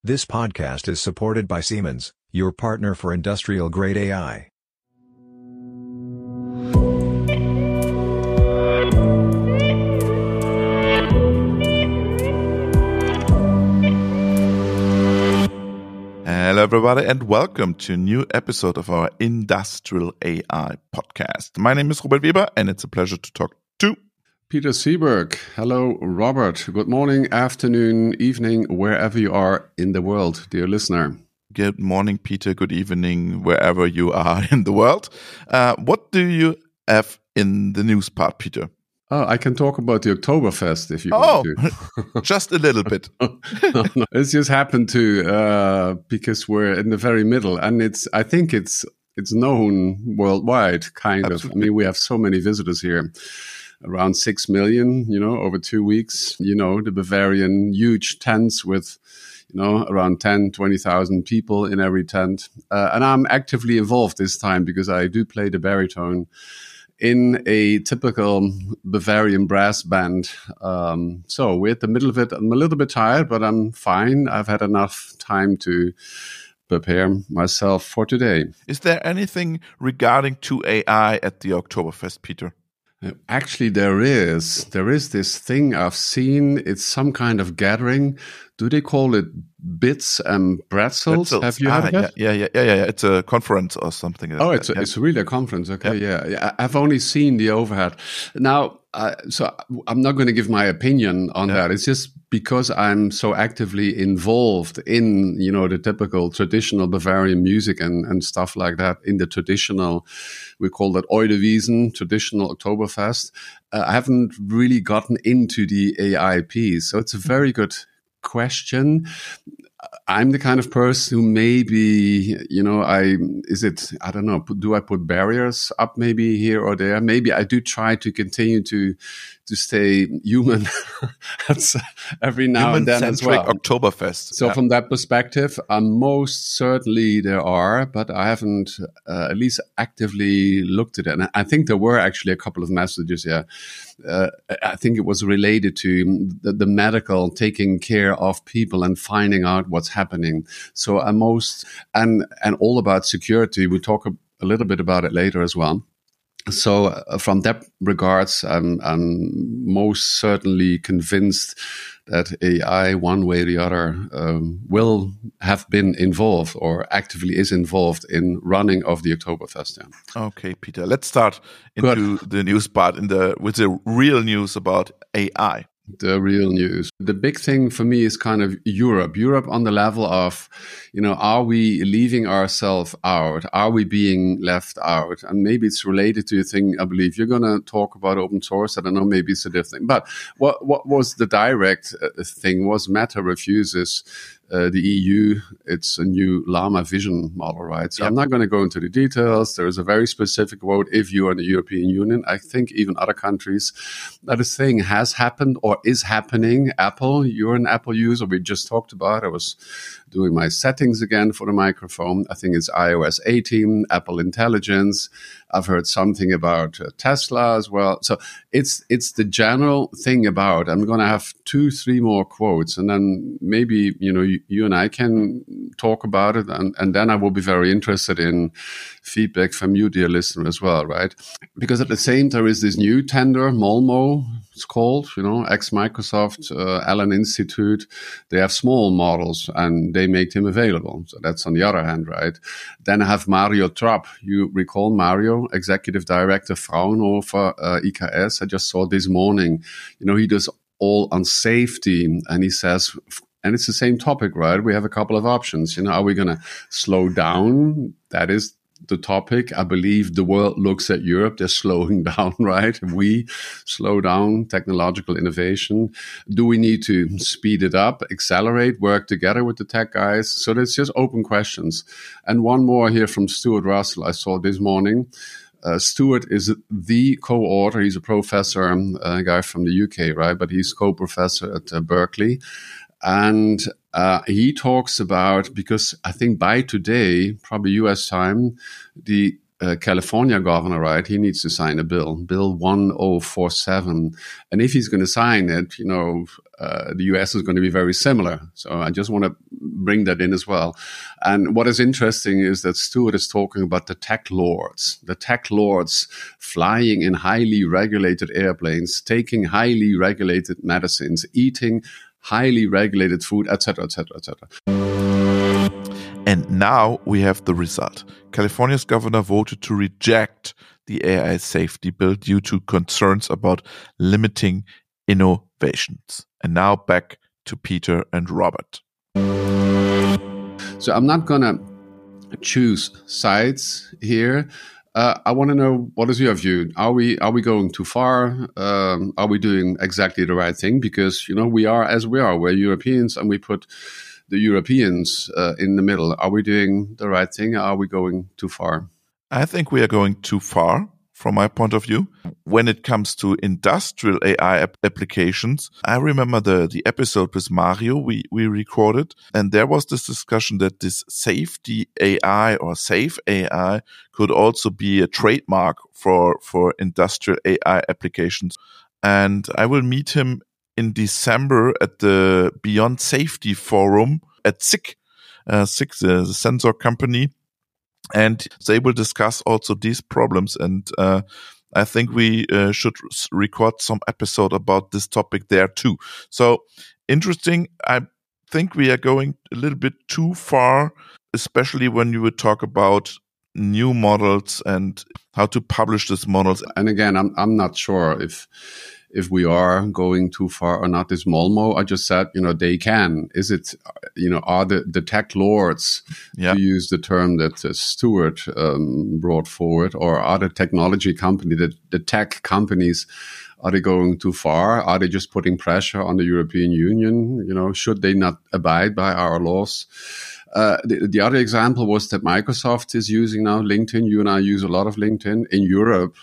This podcast is supported by Siemens, your partner for industrial-grade AI. Hello everybody and welcome to a new episode of our Industrial AI podcast. My name is Robert Weber and it's a pleasure to talk to Peter Seeberg. Hello, Robert. Good morning, afternoon, evening, wherever you are in the world, dear listener. Good morning, Peter. Good evening, wherever you are in the world. What do you have in the news part, Peter? Oh, I can talk about the Oktoberfest if you want to. Just a little bit. No. It's just happened to because we're in the very middle, and I think it's known worldwide, kind Absolutely. of. I mean, we have so many visitors here, around 6 million, over 2 weeks. The Bavarian huge tents with, around 10, 20,000 people in every tent, and I'm actively involved this time because I do play the baritone in a typical Bavarian brass band. So we're at the middle of it. I'm a little bit tired, but I'm fine. I've had enough time to prepare myself for today. Is there anything regarding to AI at the Oktoberfest, Peter? Actually, there is this thing I've seen. It's some kind of gathering. Do they call it Bits and Pretzels? Have you heard of it? Yeah. It's a conference or something. Oh, it's really a conference. Okay, yeah. I've only seen the overhead. Now, so I'm not going to give my opinion on that. It's just because I'm so actively involved in, the typical traditional Bavarian music and stuff like that. In the traditional, we call that Oidewiesen, traditional Oktoberfest. I haven't really gotten into the AI piece, so it's a very good question. I'm the kind of person who maybe, I don't know, do I put barriers up maybe here or there? Maybe I do try to continue to stay human every now and then as well. Oktoberfest. So from that perspective, most certainly there are, but I haven't at least actively looked at it. And I think there were actually a couple of messages here. I think it was related to the medical taking care of people and finding out what's happening. So and all about security. We'll talk a little bit about it later as well. So from that regards, I'm most certainly convinced that AI, one way or the other, will have been involved or actively is involved in running of the Oktoberfest. Yeah. Okay, Peter, let's start into the news part with the real news about AI. The real news. The big thing for me is kind of Europe. Europe on the level of, are we leaving ourselves out? Are we being left out? And maybe it's related to a thing, I believe you're going to talk about open source. I don't know, maybe it's a different thing. But what was the direct thing was Meta refuses the EU, it's a new Llama vision model, right? So I'm not going to go into the details. There is a very specific vote if you are in the European Union. I think even other countries, that this thing has happened or is happening. Apple, you're an Apple user. We just talked about. I was doing my settings again for the microphone. I think it's iOS 18, Apple Intelligence. I've heard something about Tesla as well. So it's the general thing about, I'm going to have 2-3 more quotes, and then maybe, you and I can talk about it. And then I will be very interested in feedback from you, dear listener, as well, right? Because at the same time, there is this new tender, Molmo, it's called, ex-Microsoft, Allen Institute. They have small models and they make them available. So that's on the other hand, right? Then I have Mario Trapp. You recall Mario, Executive Director, Fraunhofer, IKS. I just saw this morning, he does all on safety. And he says, and it's the same topic, right? We have a couple of options. Are we going to slow down? That is the topic. I believe the world looks at Europe. They're slowing down, right? We slow down technological innovation. Do we need to speed it up, accelerate, work together with the tech guys? So there's just open questions. And one more here from Stuart Russell I saw this morning. Stuart is the co-author. He's a professor, a guy from the UK, right? But he's co-professor at Berkeley. And he talks about, because I think by today, probably US time, the California governor, right? He needs to sign a bill 1047. And if he's going to sign it, the US is going to be very similar. So I just want to bring that in as well. And what is interesting is that Stuart is talking about the tech lords flying in highly regulated airplanes, taking highly regulated medicines, eating highly regulated food, etc., etc., etc. And now we have the result. California's governor voted to reject the AI safety bill due to concerns about limiting innovations. And now back to Peter and Robert. So I'm not going to choose sides here. I want to know, what is your view? Are we going too far? Are we doing exactly the right thing? Because, we are as we are. We're Europeans, and we put the Europeans in the middle. Are we doing the right thing? Are we going too far? I think we are going too far, from my point of view. When it comes to industrial AI applications, I remember the episode with Mario we recorded, and there was this discussion that this safety AI or safe AI could also be a trademark for industrial AI applications. And I will meet him in December at the Beyond Safety Forum at SICK, the sensor company. And they will discuss also these problems. And I think we should record some episode about this topic there too. So interesting. I think we are going a little bit too far, especially when you would talk about new models and how to publish these models. And again, I'm not sure if we are going too far or not. This Molmo, I just said, they can. Is it, are the tech lords, to use the term that Stuart brought forward, or are the technology company, the tech companies, are they going too far? Are they just putting pressure on the European Union? Should they not abide by our laws? The other example was that Microsoft is using now LinkedIn. You and I use a lot of LinkedIn. In Europe,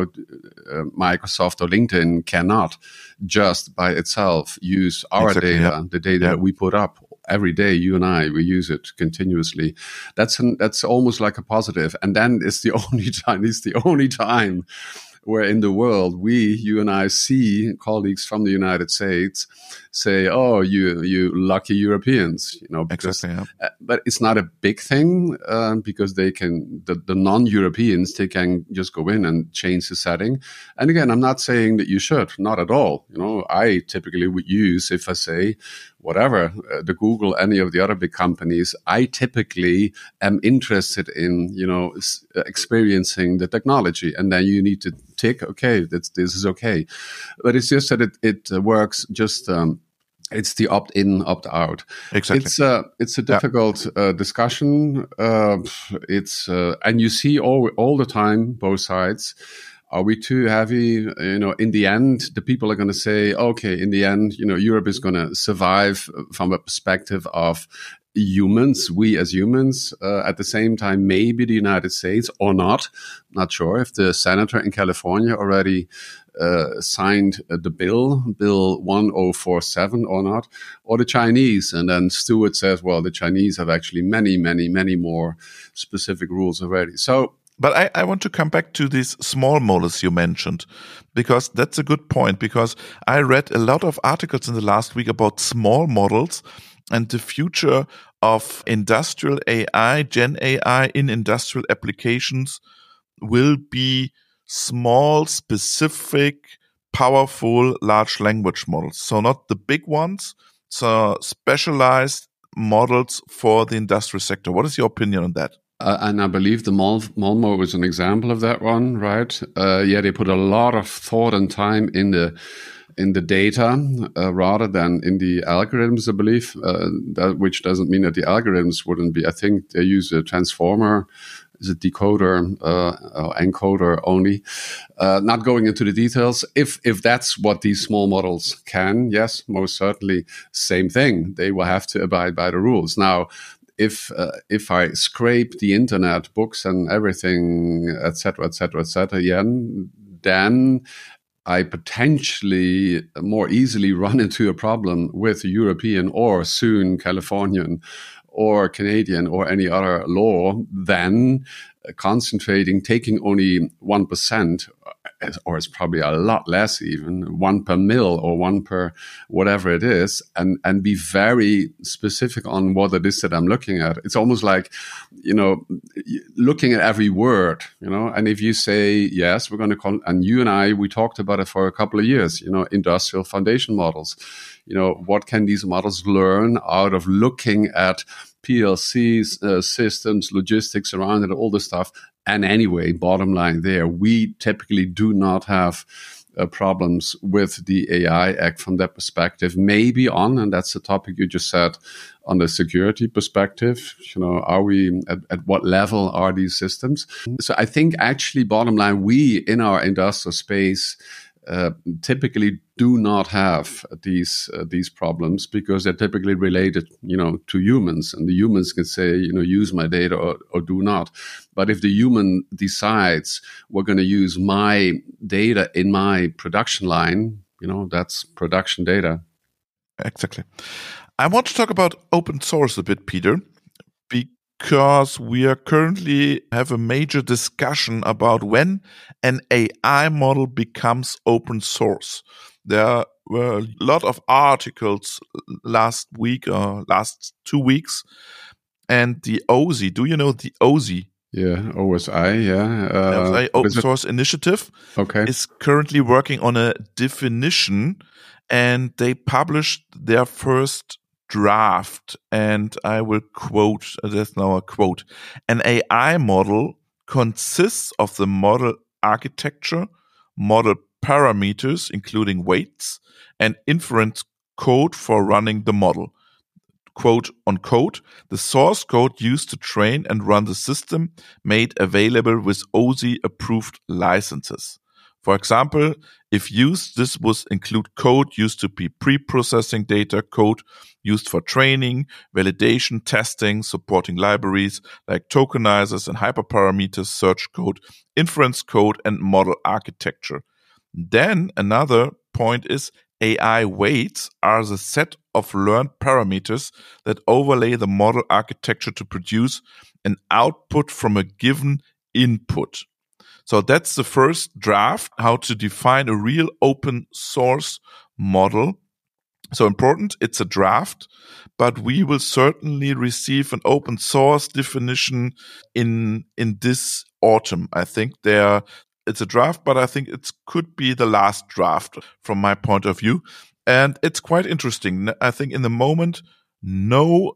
Microsoft or LinkedIn cannot just by itself use our data, the data that we put up every day. You and I, we use it continuously. That's almost like a positive. And then it's the only time where in the world you and I see colleagues from the United States say, "Oh, you lucky Europeans," because, but it's not a big thing because they can, the non-Europeans, they can just go in and change the setting. And again, I'm not saying that you should, not at all. I typically would use, if I say whatever, the Google, any of the other big companies, I typically am interested in, experiencing the technology, and then you need to tick, okay, this is okay. But it's just that it works just. It's the opt-in, opt-out. Exactly. It's a difficult discussion. And you see all the time both sides. Are we too heavy? In the end, the people are going to say, okay, in the end, Europe is going to survive from a perspective of humans, we as humans. At the same time, maybe the United States or not sure if the senator in California already signed the bill 1047 or not, or the Chinese. And then Stuart says, well, the Chinese have actually many, many, many more specific rules already. So, but I want to come back to these small models you mentioned, because that's a good point, because I read a lot of articles in the last week about small models and the future of industrial AI, Gen AI in industrial applications will be small, specific, powerful, large language models. So not the big ones, so specialized models for the industrial sector. What is your opinion on that? And I believe the Molmo is an example of that one, right? They put a lot of thought and time in the data rather than in the algorithms, I believe, which doesn't mean that the algorithms wouldn't be. I think they use a transformer, is a decoder or encoder only. Not going into the details. If that's what these small models can, yes, most certainly, same thing. They will have to abide by the rules. Now, if I scrape the internet, books and everything, etc., then I potentially more easily run into a problem with European or soon Californian or Canadian or any other law than concentrating, taking only 1%, or it's probably a lot less even, 1 per mil or 1 per whatever it is, and be very specific on what it is that I'm looking at. It's almost like, looking at every word, and if you say, yes, we're going to and you and I, we talked about it for a couple of years, industrial foundation models. What can these models learn out of looking at PLCs, systems, logistics around it, all this stuff. And anyway, bottom line there, we typically do not have problems with the AI Act from that perspective. Maybe and that's the topic you just said, on the security perspective, are we at what level are these systems? So I think actually, bottom line, we in our industrial space typically do not have these problems, because they're typically related, to humans, and the humans can say, use my data or do not. But if the human decides we're going to use my data in my production line, that's production data. Exactly. I want to talk about open source a bit, Peter, because we are currently have a major discussion about when an AI model becomes open source. There were a lot of articles last week or last 2 weeks, and the OSI. Do you know the OSI? Yeah, OSI, yeah. Open Source Initiative is currently working on a definition, and they published their first draft, and I will quote, there's now a quote: an AI model consists of the model architecture, model parameters, including weights, and inference code for running the model. Quote unquote, the source code used to train and run the system made available with OSI approved licenses. For example, if used, this would include code used to be pre-processing data, code used for training, validation, testing, supporting libraries like tokenizers and hyperparameters, search code, inference code, and model architecture. Then another point is AI weights are the set of learned parameters that overlay the model architecture to produce an output from a given input. So that's the first draft, how to define a real open source model. So important, it's a draft, but we will certainly receive an open source definition in this autumn. I think it's a draft, but I think it could be the last draft from my point of view. And it's quite interesting. I think in the moment, no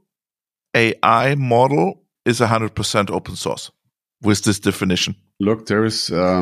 AI model is 100% open source with this definition. Look, there is, so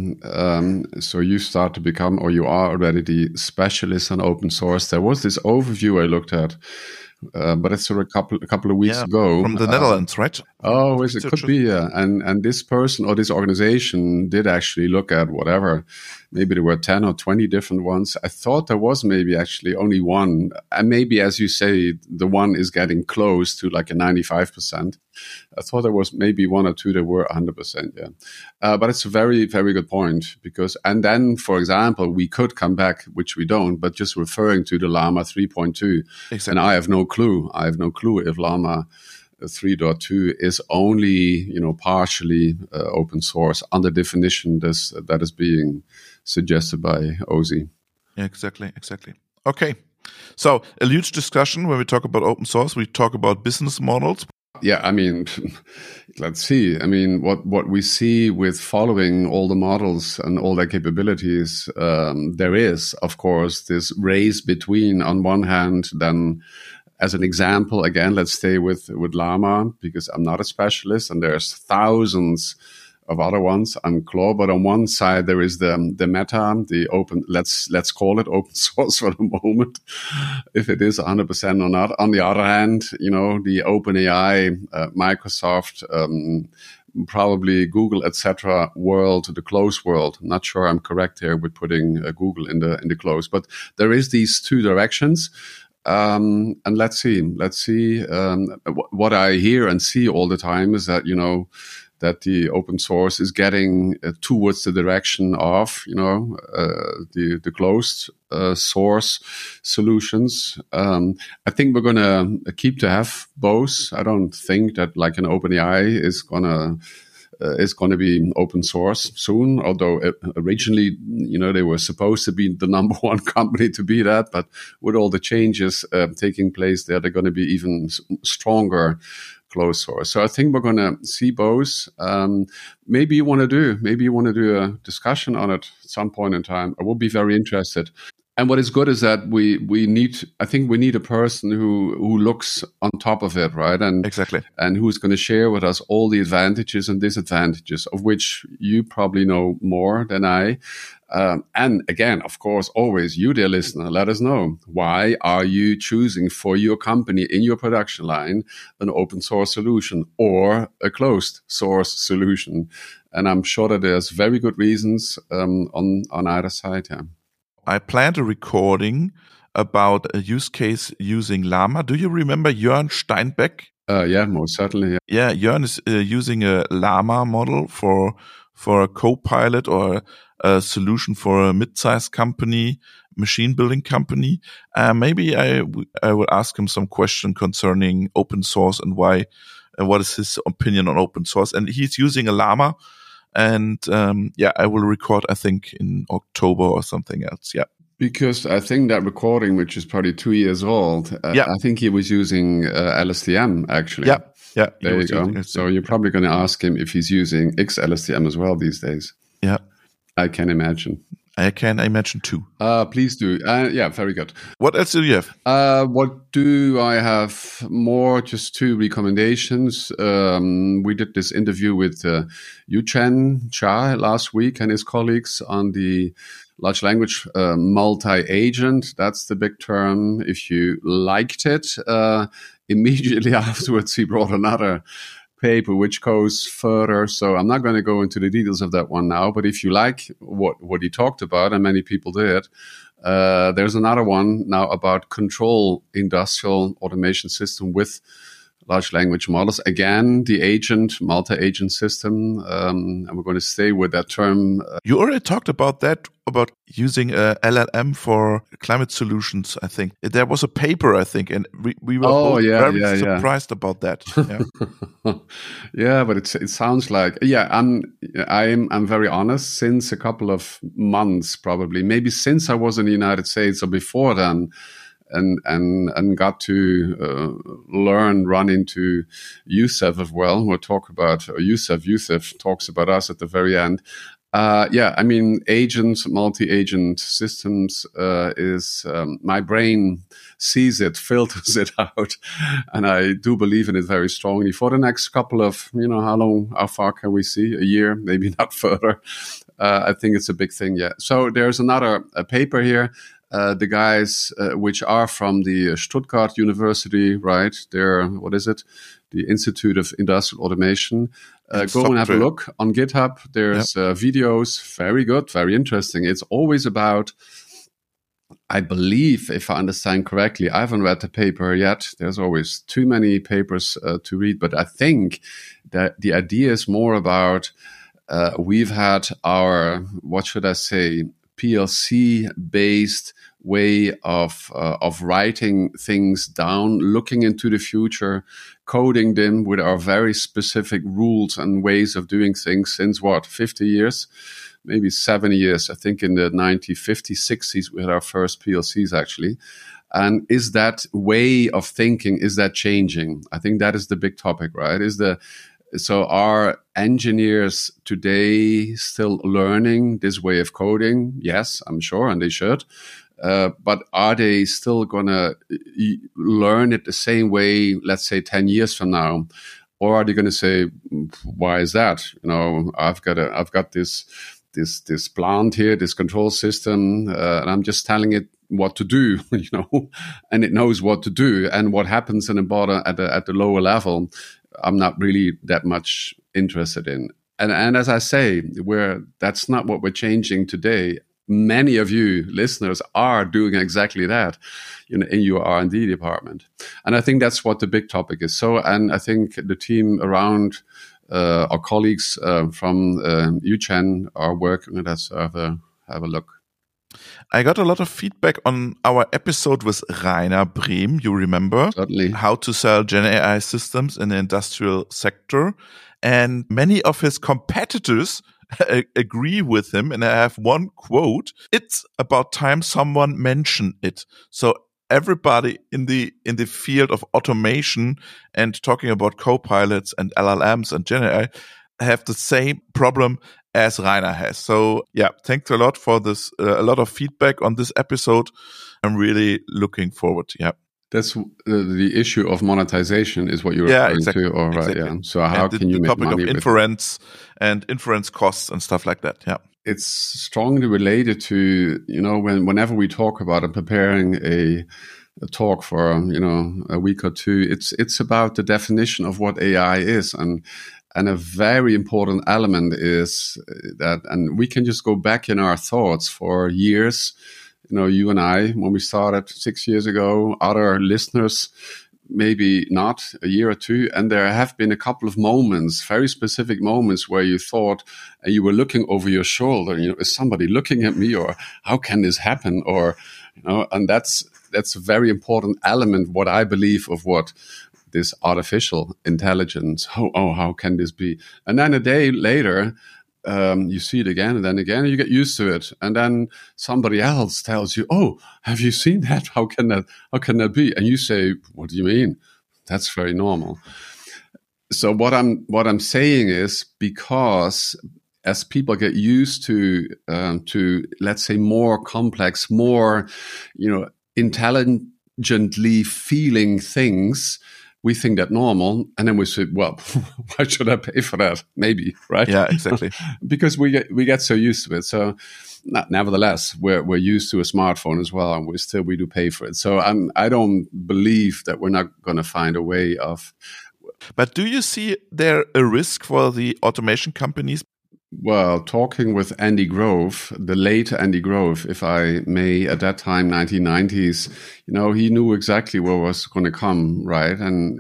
you start to become, or you are already the specialist on open source. There was this overview I looked at, but it's a couple of weeks ago. From the Netherlands, right? Oh, it could be, yeah. And this person or this organization did actually look at whatever. Maybe there were 10 or 20 different ones. I thought there was maybe actually only one. And maybe, as you say, the one is getting close to like a 95%. I thought there was maybe one or two that were 100%, yeah. But it's a very, very good point, because, and then, for example, we could come back, which we don't, but just referring to the Llama 3.2. Exactly. And I have no clue if Llama 3.2 is only, partially open source under definition that is being suggested by OSI. Yeah, exactly. Okay. So a huge discussion when we talk about open source, we talk about business models. Yeah, I mean, let's see. I mean, what we see with following all the models and all their capabilities, there is, of course, this race between, on one hand, then, as an example, again, let's stay with Llama, because I'm not a specialist, and there's thousands of other ones on Claude. But on one side, there is the Meta, the open, let's call it open source for the moment, if it is 100% or not. On the other hand, the OpenAI, Microsoft, probably Google, etc. world, the close world. I'm not sure I'm correct here with putting Google in the close, but there is these two directions. And let's see. What I hear and see all the time is that, that the open source is getting towards the direction of, the closed source solutions. I think we're going to keep to have both. I don't think that like an OpenAI is going to is going to be open source soon, although originally, they were supposed to be the number one company to be that. But with all the changes taking place there, they're going to be even stronger closed source. So I think we're going to see both. Maybe you want to do a discussion on it at some point in time. I will be very interested. And what is good is that we need a person who looks on top of it, right? And exactly. And who's going to share with us all the advantages and disadvantages, of which you probably know more than I. And again, of course, always you, dear listener, let us know. Why are you choosing for your company in your production line an open source solution or a closed source solution? And I'm sure that there's very good reasons on either side. Yeah. I planned a recording about a use case using Llama. Do you remember Jörn Steinbeck? Yeah, most certainly. Yeah, Jörn is using a Llama model for a co-pilot or a solution for a mid-sized company, machine building company. Maybe I will ask him some question concerning open source and why, what is his opinion on open source. And he's using a Llama. And I will record, I think, in October or something else. Yeah. Because I think that recording, which is probably 2 years old, I think he was using LSTM, actually. Yeah. There you go. So you're probably going to ask him if he's using XLSTM as well these days. Yeah. I can imagine. I can imagine too. Please do. Yeah, very good. What else do you have? What do I have more? Just 2 recommendations. We did this interview with Yuchen Cha last week and his colleagues on the large language multi-agent. That's the big term. If you liked it, immediately afterwards he brought another paper which goes further. So I'm not going to go into the details of that one now, but if you like what he talked about, and many people did, there's another one now about control industrial automation system with large language models. Again, the agent, multi-agent system, and we're going to stay with that term. You already talked about that, about using a LLM for climate solutions, I think. There was a paper, I think, and we were very surprised about that. Yeah, yeah, but it sounds like, I'm very honest, since a couple of months, probably, maybe since I was in the United States or before then, and got to run into Youssef as well. We'll talk about Youssef. Youssef talks about us at the very end. Agents, multi-agent systems is my brain sees it, filters it out, and I do believe in it very strongly for the next couple of, how far can we see? A year, maybe not further. I think it's a big thing. Yeah. So there's another paper here. The guys, which are from the Stuttgart University, right? They're, what is it? The Institute of Industrial Automation. Go and have a look on GitHub. There's videos, very good, very interesting. It's always about, I believe, if I understand correctly, I haven't read the paper yet. There's always too many papers to read, but I think that the idea is more about, we've had our, what should I say, PLC-based way of writing things down, looking into the future, coding them with our very specific rules and ways of doing things since 50 years, maybe 70 years. I think in the 1950s, 60s, we had our first PLCs actually. And is that way of thinking, is that changing? I think that is the big topic, right? So are engineers today still learning this way of coding? Yes, I'm sure, and they should. But are they still going to learn it the same way, let's say 10 years from now? Or are they going to say, why is that? I've got this plant here, this control system, and I'm just telling it what to do, and it knows what to do. And what happens in the bottom at the lower level, I'm not really that much interested in. And as I say, that's not what we're changing today. Many of you listeners are doing exactly that in your R&D department. And I think that's what the big topic is. So, and I think the team around our colleagues from Yuchen are working on that. So have a look. I got a lot of feedback on our episode with Rainer Brehm, you remember? Certainly. How to sell Gen AI systems in the industrial sector. and many of his competitors agree with him. And I have one quote: "It's about time someone mentioned it." So everybody in the field of automation and talking about copilots and LLMs and GenAI have the same problem as Rainer has. So yeah, thanks a lot for this, a lot of feedback on this episode. I'm really looking forward. Yeah. That's the issue of monetization is what you're referring to. All right. Exactly. Yeah. So how can you make money? The topic of inference and inference costs and stuff like that. Yeah. It's strongly related to, whenever we talk about and preparing a talk for, a week or two, it's about the definition of what AI is. And a very important element is that, and we can just go back in our thoughts for years. You and I, when we started 6 years ago, other listeners, maybe not, a year or two. And there have been a couple of moments, very specific moments, where you thought you were looking over your shoulder, is somebody looking at me, or how can this happen? Or, and that's a very important element, what I believe, of what this artificial intelligence, how can this be? And then a day later, you see it again, and then again, you get used to it. And then somebody else tells you, "Oh, have you seen that? How can that be?" And you say, "What do you mean? That's very normal." So what I'm saying is, because as people get used to let's say more complex, more intelligently feeling things, we think that normal, and then we say, "Well, why should I pay for that?" Maybe, right? Yeah, exactly. Because we get so used to it. So, nevertheless, we're used to a smartphone as well, and we do pay for it. So I don't believe that we're not going to find a way of. But do you see there a risk for the automation companies? Well, talking with Andy Grove, the late Andy Grove, if I may, at that time, 1990s, he knew exactly what was going to come, right? And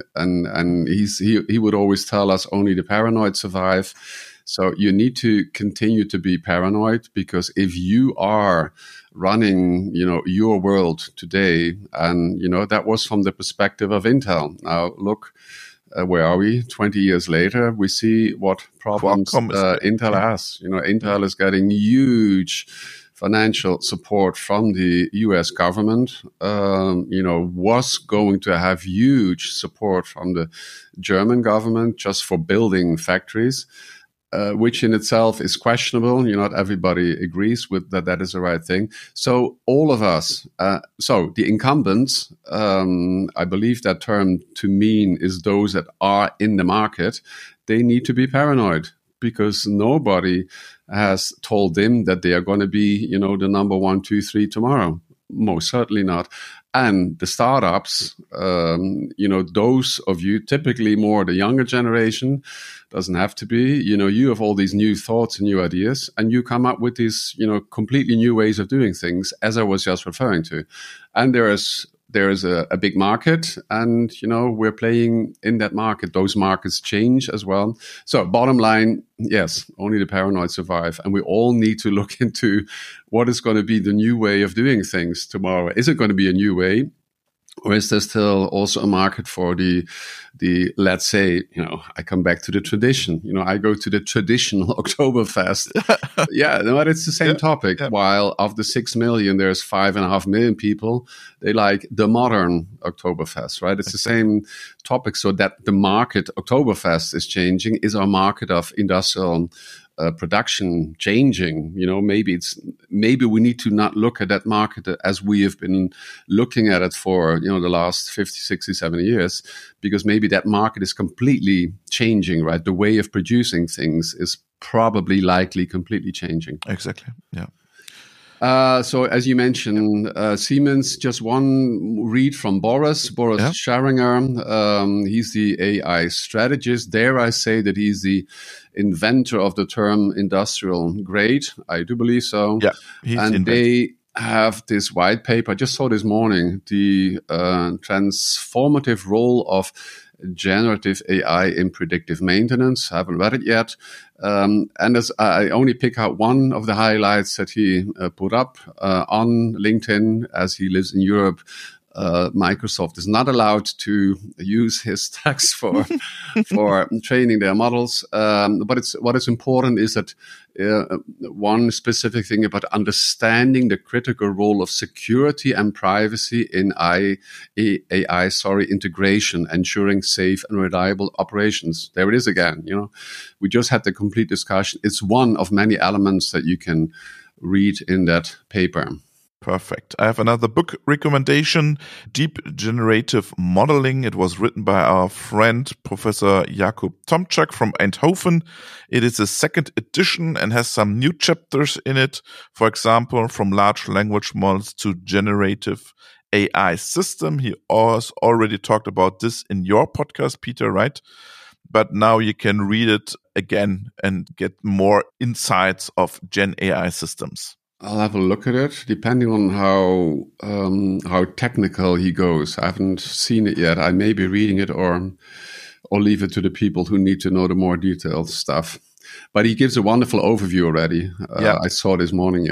he would always tell us, only the paranoid survive. So you need to continue to be paranoid, because if you are running, your world today, and, that was from the perspective of Intel. Now, look, where are we? 20 years later, we see what problems Intel has. Intel is getting huge financial support from the US government, was going to have huge support from the German government just for building factories. Which in itself is questionable. Not everybody agrees with that is the right thing. So all of us, so the incumbents, I believe that term to mean is those that are in the market, they need to be paranoid, because nobody has told them that they are going to be, the number 1, 2, 3 tomorrow. Most certainly not. And the startups, those of you, typically more the younger generation, doesn't have to be, you have all these new thoughts and new ideas, and you come up with these, completely new ways of doing things, as I was just referring to. And there is a big market, and, we're playing in that market. Those markets change as well. So bottom line, yes, only the paranoid survive. And we all need to look into what is going to be the new way of doing things tomorrow. Is it going to be a new way? Or is there still also a market for the let's say, I come back to the tradition. I go to the traditional Oktoberfest. Yeah, no, it's the same topic. Yeah. While of the 6 million, there's 5.5 million people. They like the modern Oktoberfest, right? It's the same topic. So that the market Oktoberfest is changing. Is our market of industrial production changing? Maybe we need to not look at that market as we have been looking at it for the last 50, 60, 70 years, because maybe that market is completely changing, right? The way of producing things is probably likely completely changing. Exactly. Yeah. So as you mentioned, Siemens, just one read from Boris Scharinger. He's the AI strategist. Dare I say that he's the inventor of the term industrial grade? I do believe so. Yeah, they have this white paper. I just saw this morning, the transformative role of generative AI in predictive maintenance. I haven't read it yet. And as I only pick out one of the highlights that he put up on LinkedIn, as he lives in Europe. Microsoft is not allowed to use his text for training their models. But what is important is that one specific thing about understanding the critical role of security and privacy in AI integration, ensuring safe and reliable operations. There it is again. We just had the complete discussion. It's one of many elements that you can read in that paper. Perfect. I have another book recommendation, Deep Generative Modeling. It was written by our friend, Professor Jakub Tomczak from Eindhoven. It is a second edition and has some new chapters in it. For example, from large language models to generative AI system. He already talked about this in your podcast, Peter, right? But now you can read it again and get more insights of Gen AI systems. I'll have a look at it, depending on how technical he goes. I haven't seen it yet. I may be reading it or leave it to the people who need to know the more detailed stuff. But he gives a wonderful overview already. I saw this morning.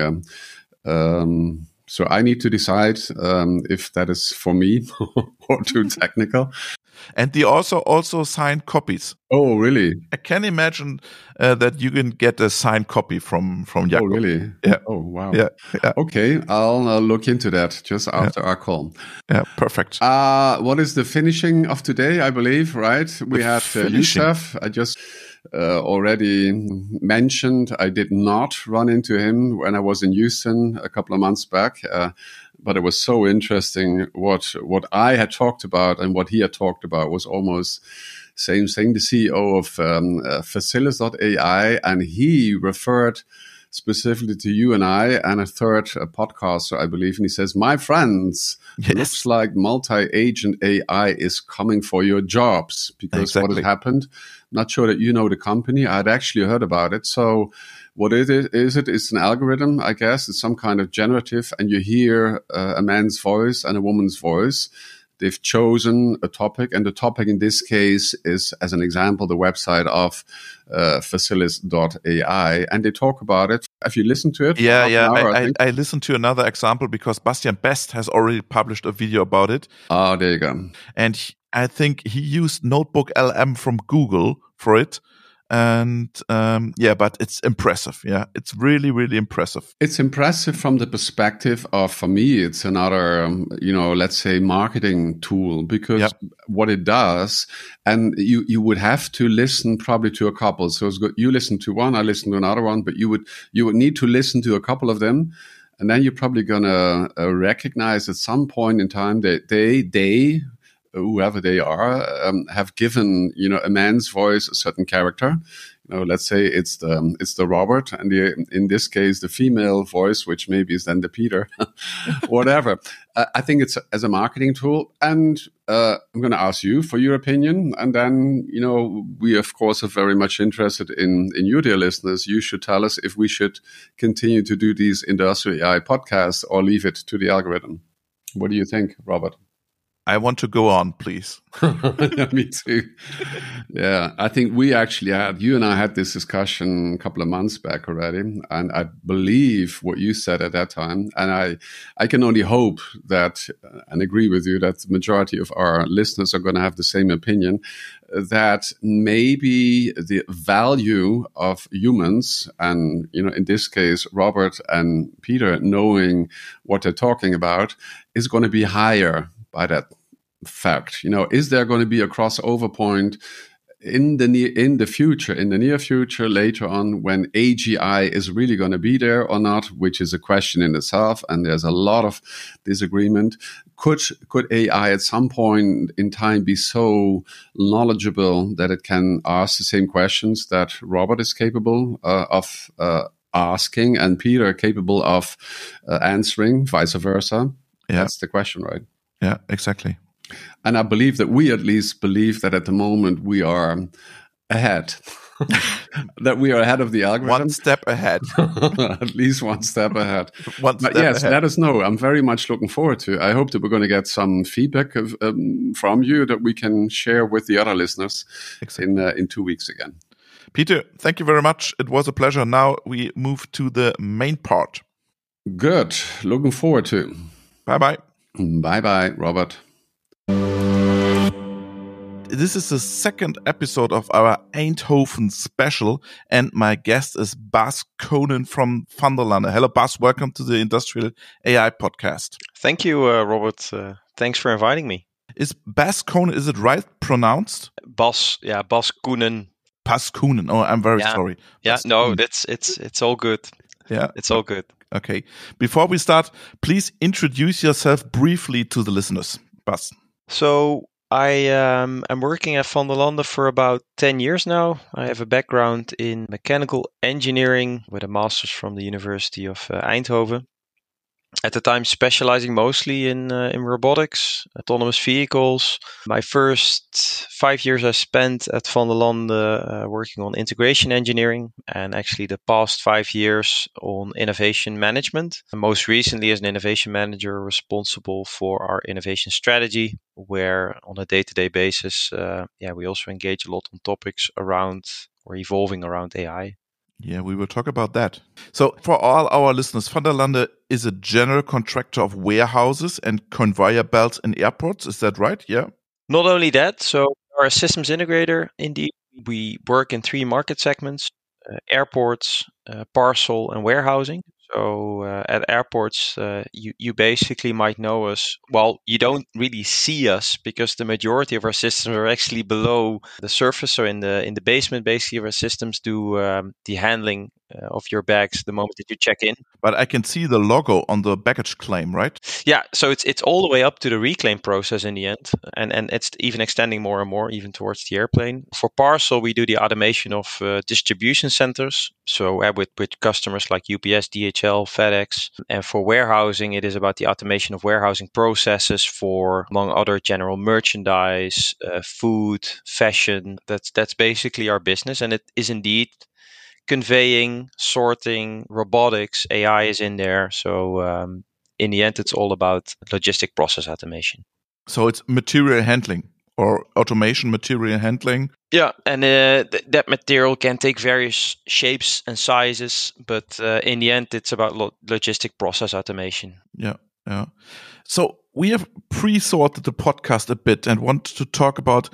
So I need to decide if that is for me or too technical. And they also signed copies. Oh, really? I can imagine that you can get a signed copy from Jakub. Oh, really? Yeah. Oh, wow. Yeah. Okay, I'll look into that just after our call. Yeah, perfect. What is the finishing of today, I believe, right? We had Youssef. I just already mentioned I did not run into him when I was in Houston a couple of months back. But it was so interesting what I had talked about and what he had talked about was almost same thing. The CEO of Facilis.ai, and he referred specifically to you and I and a third podcaster, I believe, and he says, "My friends, looks like multi-agent AI is coming for your jobs," because what had happened. Not sure that you know the company. I had actually heard about it. So what is it? It's an algorithm, I guess. It's some kind of generative, and you hear a man's voice and a woman's voice. They've chosen a topic, and the topic in this case is, as an example, the website of Facilis.ai, and they talk about it. Have you listened to it? I listened to another example because Bastian Best has already published a video about it. Oh, there you go. And I think he used Notebook LM from Google for it. And but it's impressive. Yeah, it's really, really impressive. It's impressive from the perspective of, for me, it's another, let's say marketing tool, because what it does, and you would have to listen probably to a couple. So it's good. You listen to one, I listen to another one, but you would need to listen to a couple of them. And then you're probably going to recognize at some point in time that they whoever they are, have given, a man's voice a certain character. Let's say it's the Robert, and in this case, the female voice, which maybe is then the Peter, whatever. I think it's as a marketing tool. And I'm going to ask you for your opinion. And then, we, of course, are very much interested in you, dear listeners. You should tell us if we should continue to do these industrial AI podcasts or leave it to the algorithm. What do you think, Robert? I want to go on, please. Me too. Yeah, I think you and I had this discussion a couple of months back already. And I believe what you said at that time. And I can only hope that, and agree with you, that the majority of our listeners are going to have the same opinion, that maybe the value of humans, and, in this case, Robert and Peter, knowing what they're talking about, is going to be higher by that fact. Is there going to be a crossover point in the near future, later on, when AGI is really going to be there or not, which is a question in itself, and there's a lot of disagreement. Could AI at some point in time be so knowledgeable that it can ask the same questions that Robert is capable of asking, and Peter capable of answering, vice versa? Yeah. That's the question, right? Yeah, exactly. And I believe that we at least believe that at the moment we are ahead. That we are ahead of the algorithm. One step ahead. At least one step ahead. Yes, let us know. I'm very much looking forward to it. I hope that we're going to get some feedback from you that we can share with the other listeners in 2 weeks again. Peter, thank you very much. It was a pleasure. Now we move to the main part. Good. Looking forward to. Bye-bye. Bye-bye, Robert. This is the second episode of our Eindhoven special, and my guest is Bas Koenen from Van der Lande. Hello, Bas. Welcome to the Industrial AI Podcast. Thank you, Robert. Thanks for inviting me. Is Bas Koenen, is it right pronounced? Bas Koenen. Bas Koenen. Oh, I'm very sorry. Yeah, Bas no, Koenen. it's all good. Yeah, it's all good. Okay. Before we start, please introduce yourself briefly to the listeners, Bas. So I'm working at Van der Lande for about 10 years now. I have a background in mechanical engineering with a master's from the University of Eindhoven. At the time, specializing mostly in robotics, autonomous vehicles. My first 5 years I spent at Van der Lande working on integration engineering, and actually the past 5 years on innovation management. And most recently as an innovation manager responsible for our innovation strategy, where on a day-to-day basis, we also engage a lot on topics around or evolving around AI. Yeah, we will talk about that. So for all our listeners, Van der Lande is a general contractor of warehouses and conveyor belts in airports. Is that right? Yeah. Not only that, so we're a systems integrator. Indeed, we work in 3 market segments, airports, parcel, and warehousing. So at airports, you basically might know us. Well, you don't really see us because the majority of our systems are actually below the surface. So in the basement, basically, our systems do the handling of your bags the moment that you check in. But I can see the logo on the baggage claim, right? Yeah, so it's all the way up to the reclaim process in the end, and it's even extending more and more, even towards the airplane. For parcel, we do the automation of distribution centers, so with customers like UPS, DHL, FedEx. And for warehousing, it is about the automation of warehousing processes for, among other, general merchandise, food, fashion. That's basically our business, and it is indeed conveying, sorting, robotics, AI is in there. So in the end, it's all about logistic process automation. So it's material handling or automation material handling. Yeah, and that material can take various shapes and sizes, but in the end, it's about logistic process automation. Yeah. So we have pre-sorted the podcast a bit and want to talk about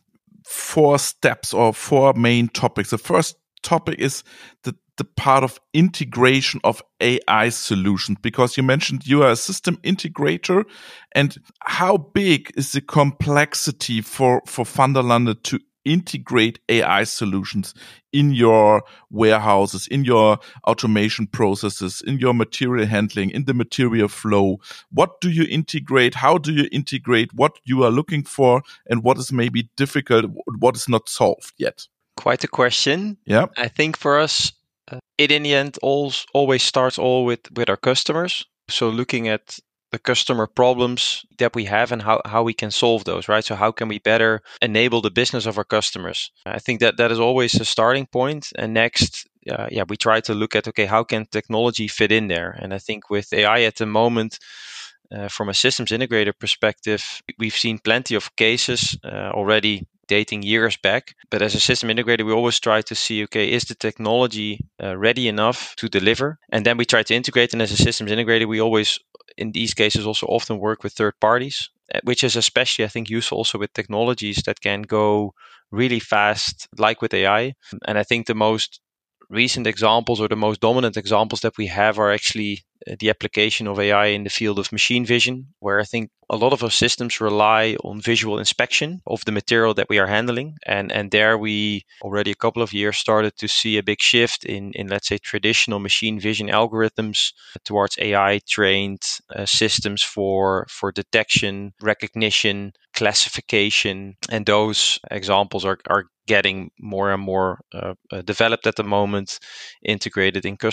4 steps or 4 main topics. The first topic is the part of integration of AI solutions, because you mentioned you are a system integrator, and how big is the complexity for Van der Lande to integrate AI solutions in your warehouses, in your automation processes, in your material handling, in the material flow? What do you integrate? How do you integrate what you are looking for, and what is maybe difficult, what is not solved yet? Quite a question. Yeah. I think for us, it in the end always starts with our customers. So looking at the customer problems that we have and how we can solve those, right? So how can we better enable the business of our customers? I think that is always a starting point. And next, we try to look at, okay, how can technology fit in there? And I think with AI at the moment, from a systems integrator perspective, we've seen plenty of cases already dating years back. But as a system integrator, we always try to see, okay, is the technology ready enough to deliver? And then we try to integrate. And as a systems integrator, we always, in these cases, also often work with third parties, which is especially, I think, useful also with technologies that can go really fast, like with AI. And I think the most recent examples or the most dominant examples that we have are actually the application of AI in the field of machine vision, where I think a lot of our systems rely on visual inspection of the material that we are handling. And there we already a couple of years started to see a big shift in let's say, traditional machine vision algorithms towards AI trained systems for detection, recognition, classification. And those examples are getting more and more developed at the moment, integrated in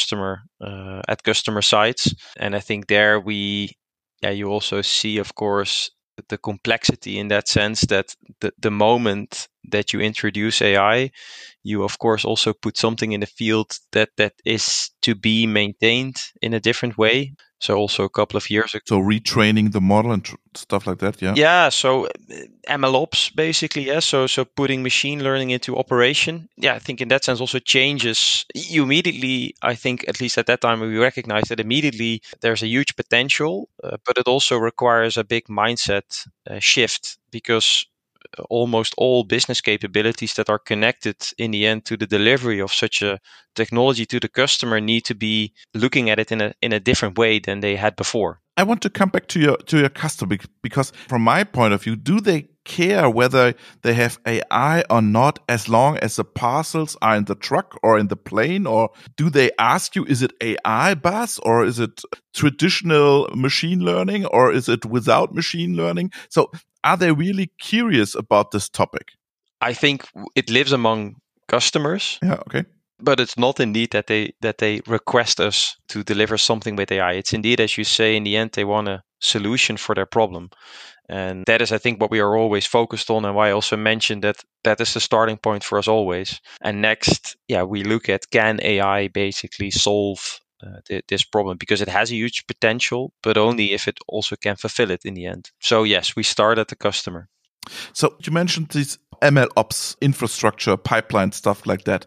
at customer sites. And I think there you also see, of course, the complexity in that sense that the moment that you introduce AI, you of course also put something in the field that is to be maintained in a different way. So also a couple of years ago. So retraining the model and stuff like that, yeah? Yeah, so MLOps basically, yeah. So putting machine learning into operation. Yeah, I think in that sense also changes. You immediately, I think, at least at that time, we recognized that immediately there's a huge potential, but it also requires a big mindset shift, because almost all business capabilities that are connected in the end to the delivery of such a technology to the customer need to be looking at it in a different way than they had before. I want to come back to your customer, because from my point of view, do they care whether they have AI or not, as long as the parcels are in the truck or in the plane? Or do they ask you, is it AI, Bas, or is it traditional machine learning, or is it without machine learning? So are they really curious about this topic? I think it lives among customers. Yeah, okay. But it's not indeed that they request us to deliver something with AI. It's indeed, as you say, in the end, they want a solution for their problem. And that is, I think, what we are always focused on, and why I also mentioned that is the starting point for us always. And next, we look at, can AI basically solve this problem, because it has a huge potential, but only if it also can fulfill it in the end. So yes, we start at the customer. So you mentioned this ML ops infrastructure, pipeline, stuff like that.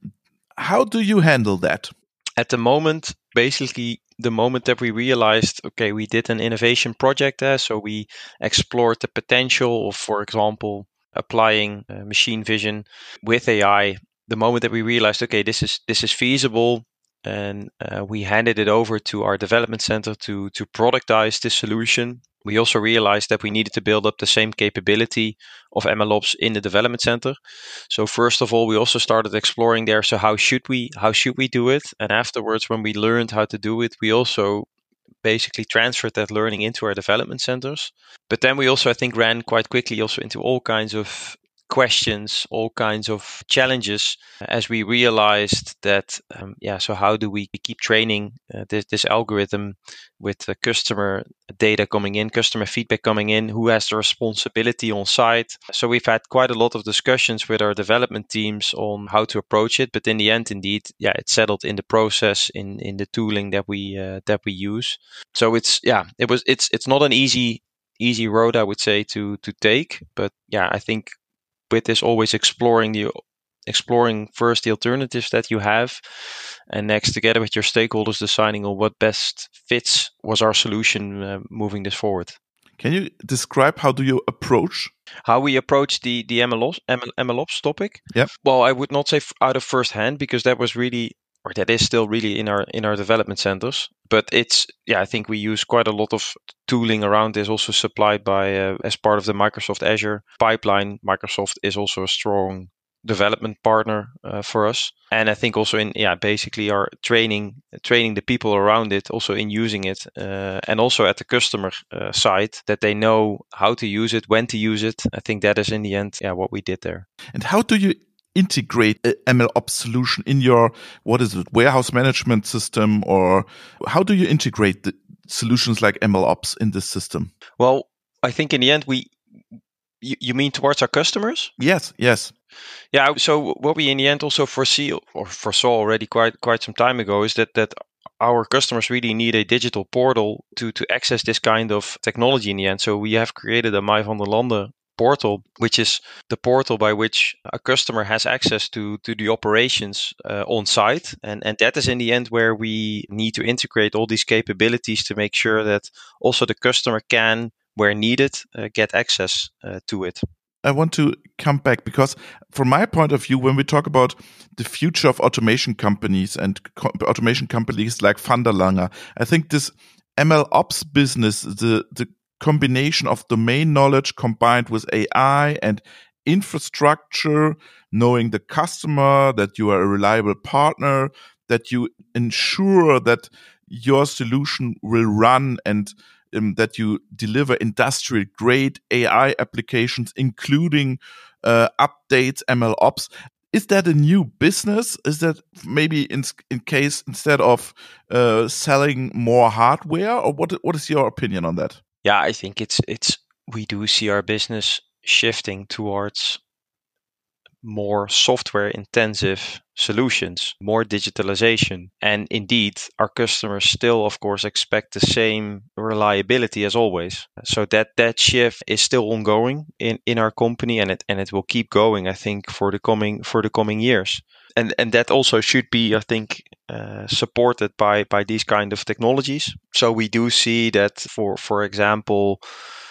How do you handle that? At the moment, basically, the moment that we realized, okay, we did an innovation project there, so we explored the potential of, for example, applying machine vision with AI. The moment that we realized, okay, this is feasible, and we handed it over to our development center to productize this solution. We also realized that we needed to build up the same capability of MLOps in the development center. So first of all, we also started exploring there. So how should we do it? And afterwards, when we learned how to do it, we also basically transferred that learning into our development centers. But then we also, I think, ran quite quickly also into all kinds of questions, all kinds of challenges, as we realized that, so how do we keep training this algorithm with the customer data coming in, customer feedback coming in, who has the responsibility on site? So we've had quite a lot of discussions with our development teams on how to approach it, but in the end, indeed, it settled in the process, in the tooling that we use. So it's not an easy road, I would say, to take, but I think with this, always exploring first the alternatives that you have, and next, together with your stakeholders, deciding on what best fits was our solution moving this forward. Can you describe how we approach the MLOps topic? Yeah. Well, I would not say out of first hand, because that was really, or that is still really in our development centers. But it's, I think we use quite a lot of tooling around this, also supplied by, as part of the Microsoft Azure pipeline. Microsoft is also a strong development partner for us. And I think also in, basically our training the people around it, also in using it, and also at the customer side, that they know how to use it, when to use it. I think that is in the end, what we did there. And how do you integrate a MLOps solution in your, warehouse management system, or how do you integrate the solutions like MLOps in this system? Well, I think in the end, you mean towards our customers? Yes. Yeah. So what we in the end also foresaw already quite some time ago is that our customers really need a digital portal to access this kind of technology in the end. So we have created a My Van der Lande portal, which is the portal by which a customer has access to the operations on site. And that is in the end where we need to integrate all these capabilities to make sure that also the customer can, where needed, get access to it. I want to come back, because from my point of view, when we talk about the future of automation companies and automation companies like Van der Lande, I think this MLOps business, the combination of domain knowledge combined with AI and infrastructure, knowing the customer, that you are a reliable partner, that you ensure that your solution will run, and that you deliver industrial grade AI applications, including updates, MLOps. Is that a new business? Is that maybe in case instead of selling more hardware, or what is your opinion on that? Yeah, I think it's we do see our business shifting towards more software intensive solutions, more digitalization. And indeed, our customers still, of course, expect the same reliability as always. So that shift is still ongoing in our company, and it will keep going, I think, for the coming years. And that also should be, I think, supported by these kind of technologies. So we do see that, for example,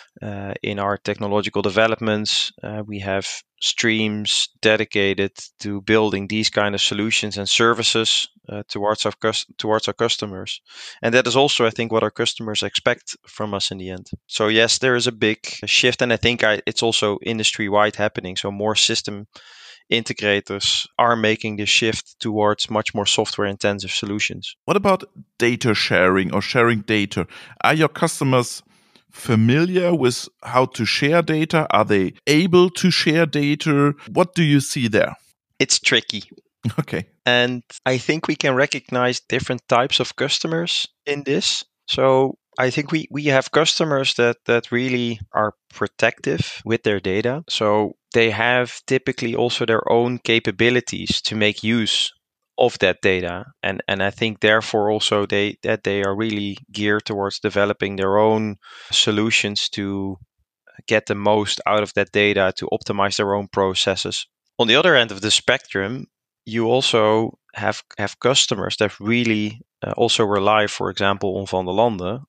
in our technological developments, we have streams dedicated to building these kind of solutions and services towards our customers, and that is also, I think, what our customers expect from us in the end. So yes, there is a big shift, and I think it's also industry-wide happening. So more system integrators are making the shift towards much more software-intensive solutions. What about data sharing or sharing data? Are your customers familiar with how to share data? Are they able to share data? What do you see there? It's tricky. Okay. And I think we can recognize different types of customers in this. So I think we have customers that really are protective with their data. So they have typically also their own capabilities to make use of that data. And I think therefore also they are really geared towards developing their own solutions to get the most out of that data, to optimize their own processes. On the other end of the spectrum, you also have customers that really also rely, for example, on Van der Lande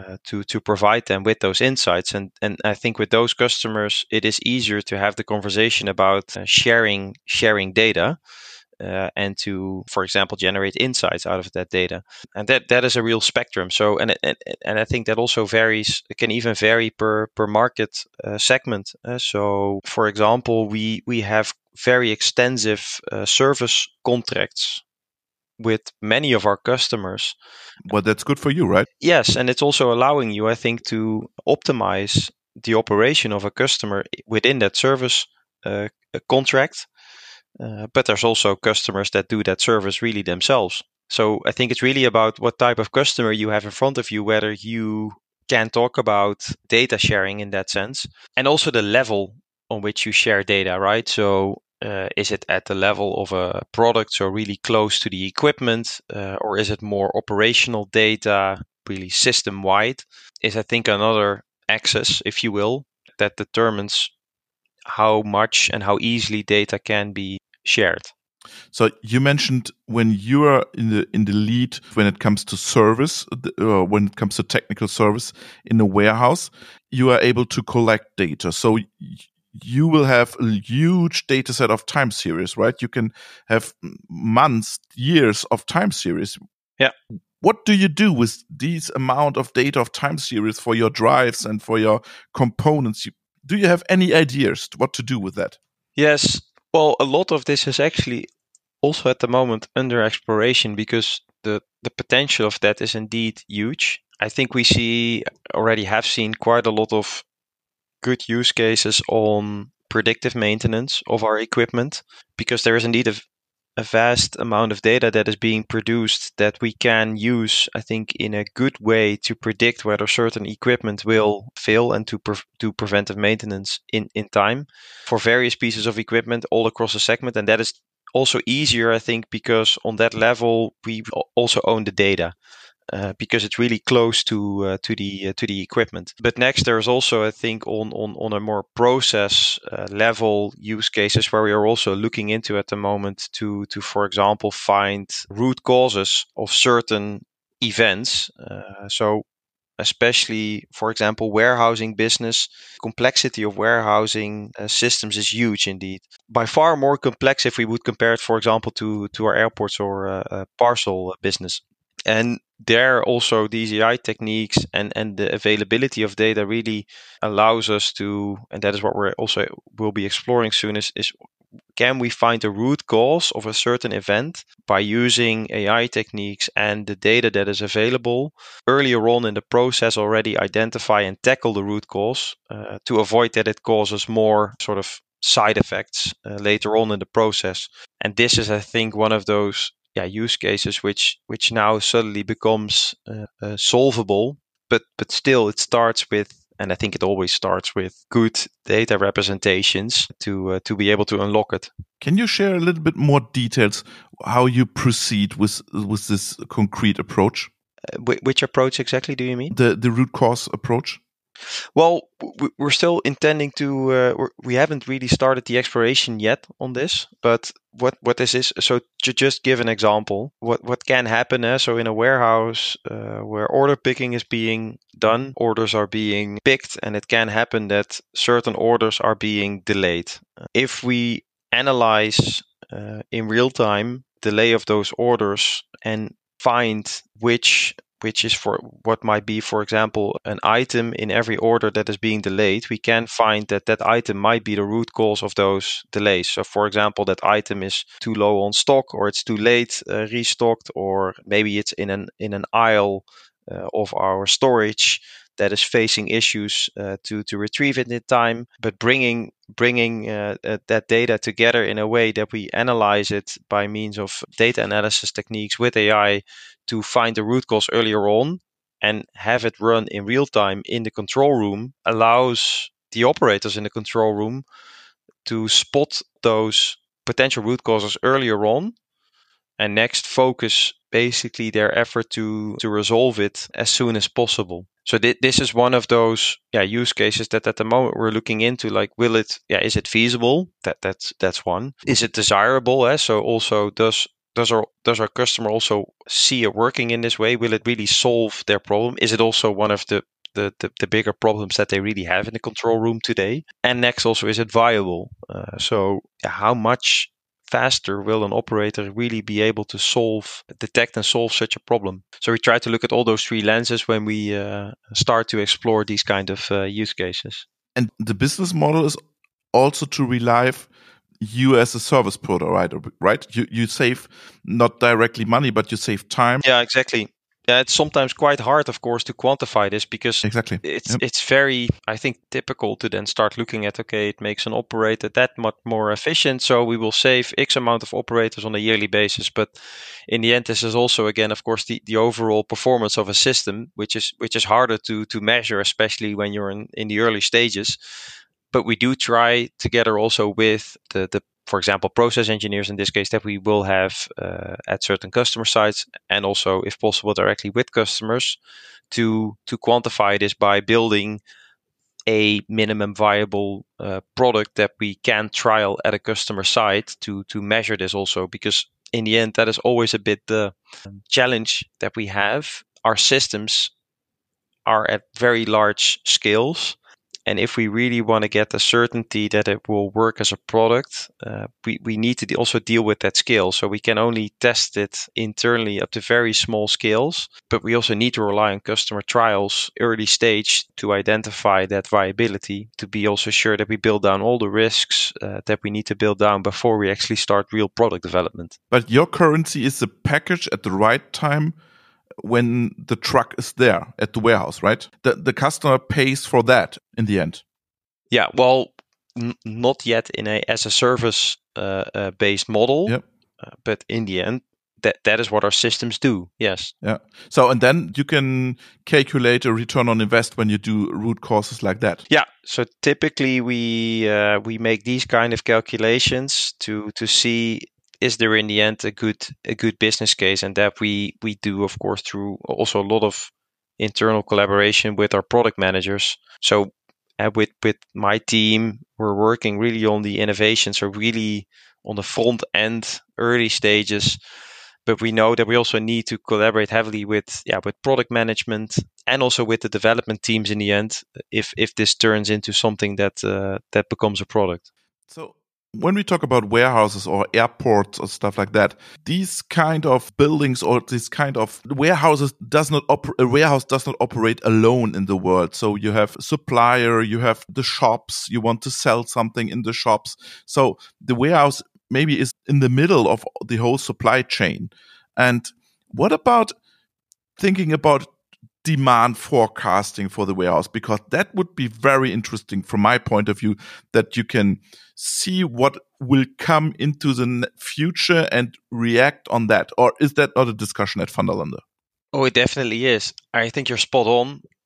to provide them with those insights. And I think with those customers, it is easier to have the conversation about sharing data. And to, for example, generate insights out of that data, and that is a real spectrum. So, and I think that also varies. It can even vary per market segment. So, for example, we have very extensive service contracts with many of our customers. Well, that's good for you, right? Yes, and it's also allowing you, I think, to optimize the operation of a customer within that service contract. But there's also customers that do that service really themselves. So I think it's really about what type of customer you have in front of you, whether you can talk about data sharing in that sense, and also the level on which you share data, right? So is it at the level of a product, so really close to the equipment, or is it more operational data, really system-wide? Is, I think, another axis, if you will, that determines how much and how easily data can be shared. So you mentioned when you are in the lead when it comes to service, when it comes to technical service in a warehouse, you are able to collect data. So you will have a huge data set of time series, right? You can have months, years of time series. Yeah. What do you do with these amount of data of time series for your drives and for your components? Do you have any ideas what to do with that? Yes. Well, a lot of this is actually also at the moment under exploration, because the potential of that is indeed huge. I think we already have seen quite a lot of good use cases on predictive maintenance of our equipment, because there is indeed a vast amount of data that is being produced that we can use, I think, in a good way to predict whether certain equipment will fail and to do preventive maintenance in time for various pieces of equipment all across a segment. And that is also easier, I think, because on that level we also own the data. Because it's really close to the equipment. But next, there's also, I think, on a more process level use cases where we are also looking into at the moment to for example find root causes of certain events. So especially, for example, warehousing business, complexity of warehousing systems is huge indeed. By far more complex if we would compare it, for example, to our airports or parcel business. And there also these AI techniques and the availability of data really allows us to, and that is what we're also will be exploring soon, is can we find the root cause of a certain event by using AI techniques and the data that is available earlier on in the process, already identify and tackle the root cause to avoid that it causes more sort of side effects later on in the process. And this is, I think, one of those use cases which now suddenly becomes solvable, but still it starts with And I think it always starts with good data representations to be able to unlock it. Can you share a little bit more details how you proceed with this concrete approach? Which approach exactly do you mean? The root cause approach? Well, we're still intending to. We haven't really started the exploration yet on this, but what this is. So to just give an example, what can happen? So in a warehouse where order picking is being done, orders are being picked, and it can happen that certain orders are being delayed. If we analyze in real time delay of those orders and find which is for what might be, for example, an item in every order that is being delayed, we can find that that item might be the root cause of those delays. So, for example, that item is too low on stock, or it's too late restocked, or maybe it's in an aisle of our storage that is facing issues to retrieve it in time. But bringing that data together in a way that we analyze it by means of data analysis techniques with AI to find the root cause earlier on and have it run in real time in the control room allows the operators in the control room to spot those potential root causes earlier on and next focus basically their effort to resolve it as soon as possible. So this is one of those use cases that at the moment we're looking into, like, is it feasible? That's one. Is it desirable? So also does our customer also see it working in this way? Will it really solve their problem? Is it also one of the bigger problems that they really have in the control room today? And next also, is it viable? So how much faster will an operator really be able to detect and solve such a problem? So we try to look at all those three lenses when we start to explore these kind of use cases. And the business model is also to rely you as a service provider, right? You save not directly money, but you save time. Yeah, exactly. Yeah, it's sometimes quite hard, of course, to quantify this because exactly it's very, I think, typical to then start looking at, okay, it makes an operator that much more efficient, so we will save X amount of operators on a yearly basis. But in the end, this is also, again, of course, the overall performance of a system, which is harder to measure, especially when you're in the early stages. But we do try together also with the for example, process engineers in this case that we will have at certain customer sites, and also, if possible, directly with customers to quantify this by building a minimum viable product that we can trial at a customer site to measure this also, because in the end, that is always a bit the challenge that we have. Our systems are at very large scales. And if we really want to get the certainty that it will work as a product, we need to also deal with that scale. So we can only test it internally up to very small scales, but we also need to rely on customer trials early stage to identify that viability, to be also sure that we build down all the risks that we need to build down before we actually start real product development. But your currency is the package at the right time when the truck is there at the warehouse, right? The customer pays for that in the end. Yeah, well, not yet in a as a service based model, yep. But in the end, that is what our systems do. Yes. Yeah. So and then you can calculate a return on invest when you do root causes like that. Yeah. So typically we make these kind of calculations to see, is there in the end a good business case, and that we do, of course, through also a lot of internal collaboration with our product managers. So with my team, we're working really on the innovations, so really on the front end, early stages. But we know that we also need to collaborate heavily with product management and also with the development teams in the end, if this turns into something that becomes a product. So when we talk about warehouses or airports or stuff like that, these kind of buildings or this kind of warehouses a warehouse does not operate alone in the world. So you have a supplier, you have the shops, you want to sell something in the shops. So the warehouse maybe is in the middle of the whole supply chain. And what about thinking about demand forecasting for the warehouse? Because that would be very interesting from my point of view, that you can see what will come into the future and react on that. Or is that not a discussion at Van der Lande? Oh, it definitely is. I think you're spot on.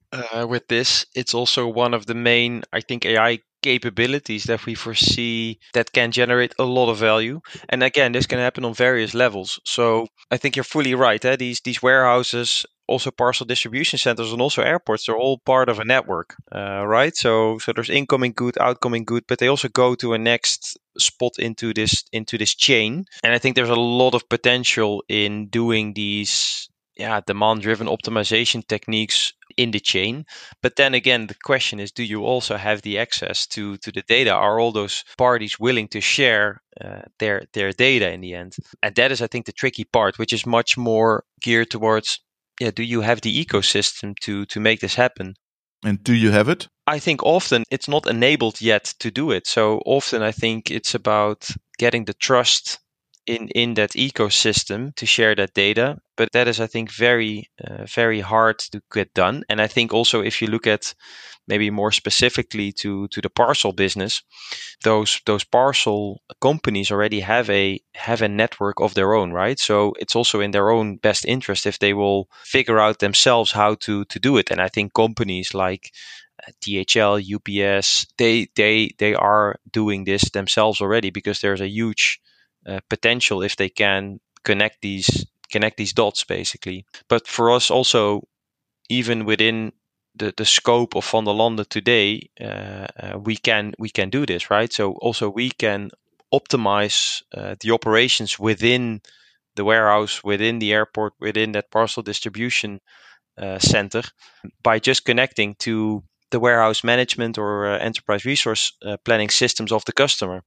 With this, it's also one of the main, I think, AI capabilities that we foresee that can generate a lot of value. And again, this can happen on various levels. So I think you're fully right. These warehouses, also parcel distribution centers, and also airports, they're all part of a network, right? So there's incoming good, outgoing good, but they also go to a next spot into this chain. And I think there's a lot of potential in doing these demand-driven optimization techniques in the chain. But then again, the question is, do you also have the access to the data? Are all those parties willing to share their data in the end? And that is, I think, the tricky part, which is much more geared towards, do you have the ecosystem to make this happen? And do you have it? I think often it's not enabled yet to do it. So often I think it's about getting the trust in that ecosystem to share that data. But that is, I think, very hard to get done. And I think also if you look at maybe more specifically to the parcel business, those parcel companies already have a network of their own, right? So it's also in their own best interest if they will figure out themselves how to do it. And I think companies like DHL, UPS, they are doing this themselves already because there's a huge potential if they can connect these dots basically. But for us also, even within the scope of Van der Lande today, we can do this, right? So also we can optimize the operations within the warehouse, within the airport, within that parcel distribution center by just connecting to the warehouse management or enterprise resource planning systems of the customer.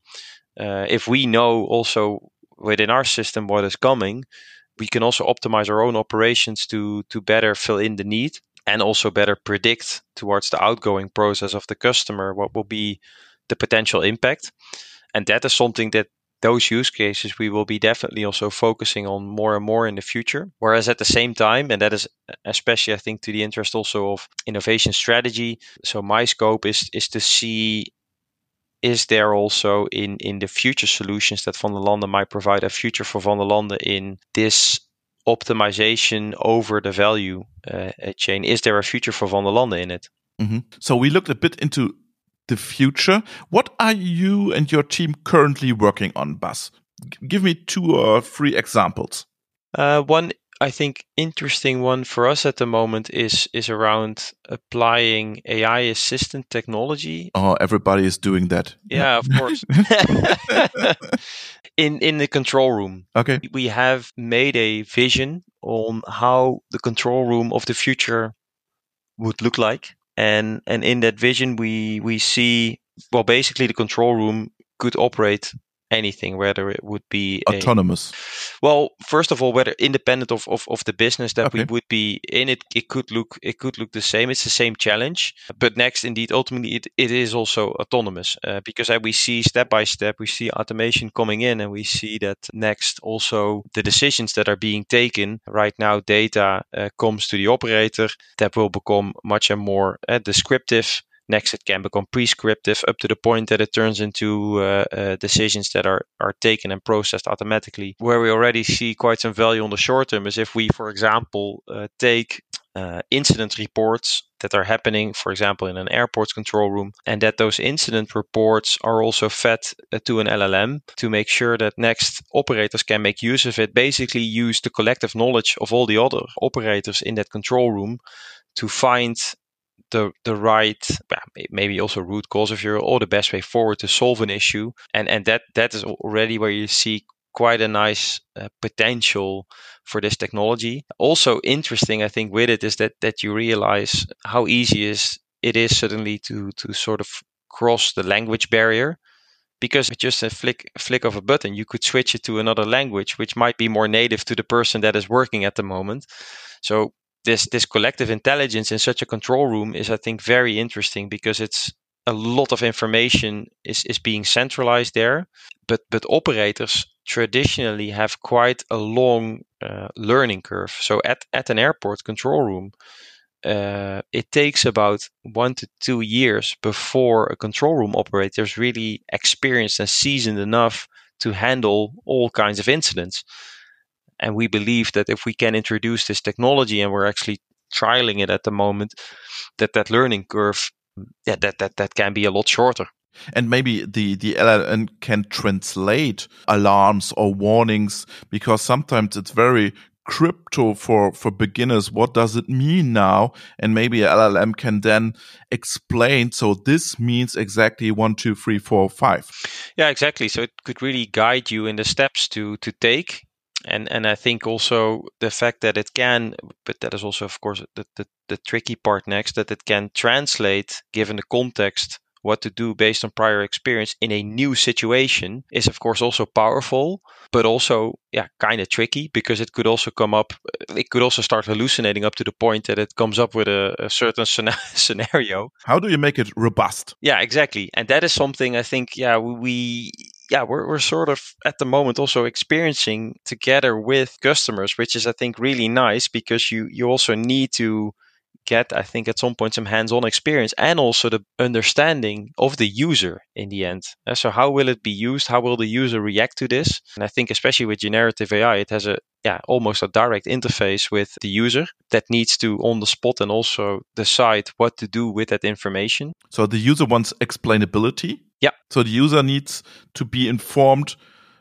If we know also within our system what is coming, we can also optimize our own operations to better fill in the need and also better predict towards the outgoing process of the customer what will be the potential impact. And that is something that those use cases we will be definitely also focusing on more and more in the future. Whereas at the same time, and that is especially I think to the interest also of innovation strategy. So my scope is to see, is there also in the future solutions that Van der Lande might provide a future for Van der Lande in this optimization over the value chain? Is there a future for Van der Lande in it? Mm-hmm. So we looked a bit into the future. What are you and your team currently working on, Bas? Give me 2 or 3 examples. One, I think, interesting one for us at the moment is around applying AI assistant technology. Oh, everybody is doing that. Yeah, of course. in the control room. Okay. We have made a vision on how the control room of the future would look like. And in that vision we see, well, basically the control room could operate anything, whether it would be autonomous. Well, first of all, whether independent of the business that Okay. we would be in, it could look the same. It's the same challenge. But next, indeed, ultimately, it is also autonomous because we see step by step, we see automation coming in, and we see that next also the decisions that are being taken right now, data comes to the operator that will become much and more descriptive. Next, it can become prescriptive up to the point that it turns into decisions that are taken and processed automatically. Where we already see quite some value on the short term is if we, for example, take incident reports that are happening, for example, in an airport's control room, and that those incident reports are also fed to an LLM to make sure that next operators can make use of it, basically use the collective knowledge of all the other operators in that control room to find the right, maybe also root cause if you're, or the best way forward to solve an issue. And that is already where you see quite a nice potential for this technology. Also interesting, I think, with it is that you realize how easy it is suddenly to sort of cross the language barrier. Because with just a flick of a button, you could switch it to another language, which might be more native to the person that is working at the moment. So this collective intelligence in such a control room is, I think, very interesting because it's a lot of information is being centralized there. But operators traditionally have quite a long learning curve. So at an airport control room, it takes about 1 to 2 years before a control room operator is really experienced and seasoned enough to handle all kinds of incidents. And we believe that if we can introduce this technology, and we're actually trialing it at the moment, that learning curve, that can be a lot shorter. And maybe the LLM can translate alarms or warnings, because sometimes it's very crypto for beginners. What does it mean now? And maybe a LLM can then explain, so this means exactly 1, 2, 3, 4, 5. Yeah, exactly. So it could really guide you in the steps to take. And I think also the fact that it can, but that is also, of course, the tricky part next, that it can translate, given the context, what to do based on prior experience in a new situation is, of course, also powerful, but also, kind of tricky, because it could also it could also start hallucinating up to the point that it comes up with a certain scenario. How do you make it robust? Yeah, exactly. And that is something I think, we're sort of at the moment also experiencing together with customers, which is, I think, really nice, because you also need to get, I think, at some point some hands-on experience and also the understanding of the user in the end. So how will it be used? How will the user react to this? And I think especially with generative AI, it has almost a direct interface with the user that needs to on the spot and also decide what to do with that information. So the user wants explainability. Yeah. So the user needs to be informed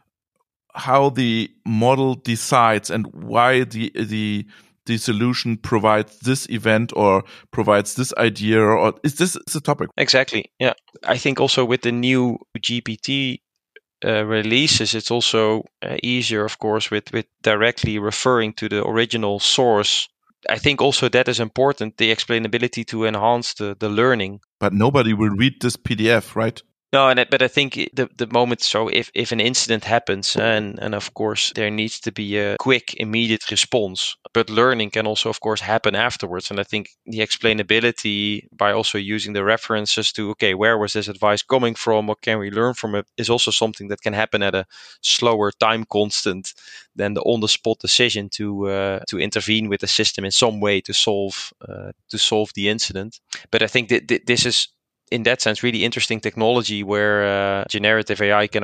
how the model decides and why the solution provides this event or provides this idea, or is this a topic? Exactly. Yeah. I think also with the new GPT releases, it's also easier, of course, with directly referring to the original source. I think also that is important, the explainability to enhance the learning. But nobody will read this PDF, right? No, but I think the moment, so if an incident happens, and of course there needs to be a quick, immediate response, but learning can also, of course, happen afterwards. And I think the explainability by also using the references to, okay, where was this advice coming from? What can we learn from it? Is also something that can happen at a slower time constant than the on-the-spot decision to intervene with the system in some way to solve the incident. But I think that this is, in that sense, really interesting technology where generative AI can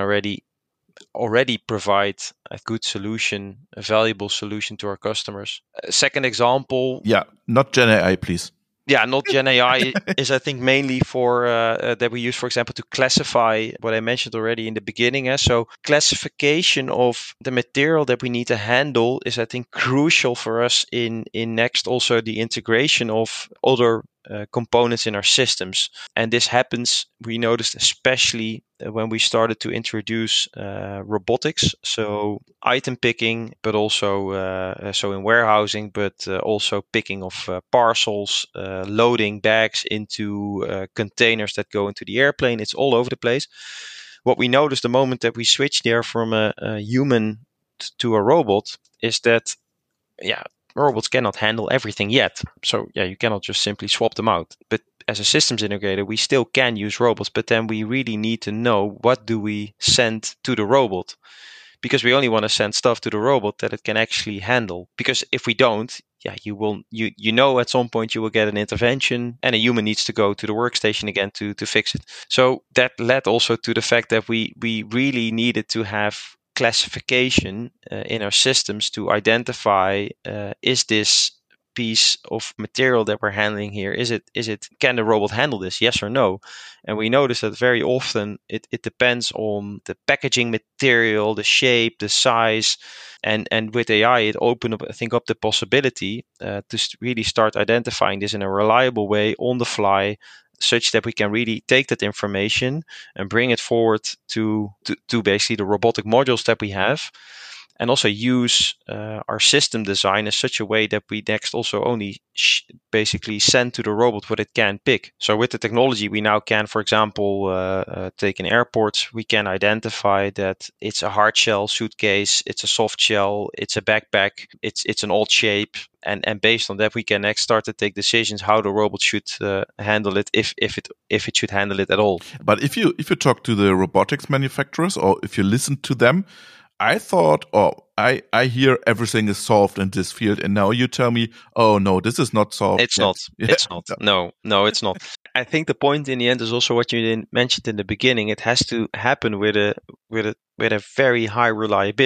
already provide a good solution, a valuable solution to our customers. Second example. Yeah, not Gen AI, please. Yeah, not Gen AI is, I think, mainly for that we use, for example, to classify what I mentioned already in the beginning. So classification of the material that we need to handle is, I think, crucial for us in next also the integration of other components in our systems. And this happens, we noticed, especially when we started to introduce robotics, so item picking, but also so in warehousing, but also picking of parcels, loading bags into containers that go into the airplane. It's all over the place. What we noticed the moment that we switched there from a human to a robot is that, robots cannot handle everything yet. So you cannot just simply swap them out. But as a systems integrator, we still can use robots, but then we really need to know what do we send to the robot, because we only want to send stuff to the robot that it can actually handle. Because if we don't, you know at some point you will get an intervention and a human needs to go to the workstation again to fix it. So that led also to the fact that we really needed to have classification in our systems to identify, is this piece of material that we're handling here, can the robot handle this, yes or no? And we notice that very often it depends on the packaging material, the shape, the size, and with AI it opened up, I think, up the possibility to really start identifying this in a reliable way on the fly, such that we can really take that information and bring it forward to basically the robotic modules that we have, and also use our system design in such a way that we next also only basically send to the robot what it can pick. So with the technology, we now can, for example, take in airports, we can identify that it's a hard shell suitcase, it's a soft shell, it's a backpack, it's an odd shape. And based on that, we can next start to take decisions how the robot should handle it, if it should handle it at all. But if you talk to the robotics manufacturers, or if you listen to them, I thought, I hear everything is solved in this field, and now you tell me, oh no, this is not solved. It's not. It's not. No, it's not. I think the point in the end is also what you mentioned in the beginning. It has to happen with a very high reliability.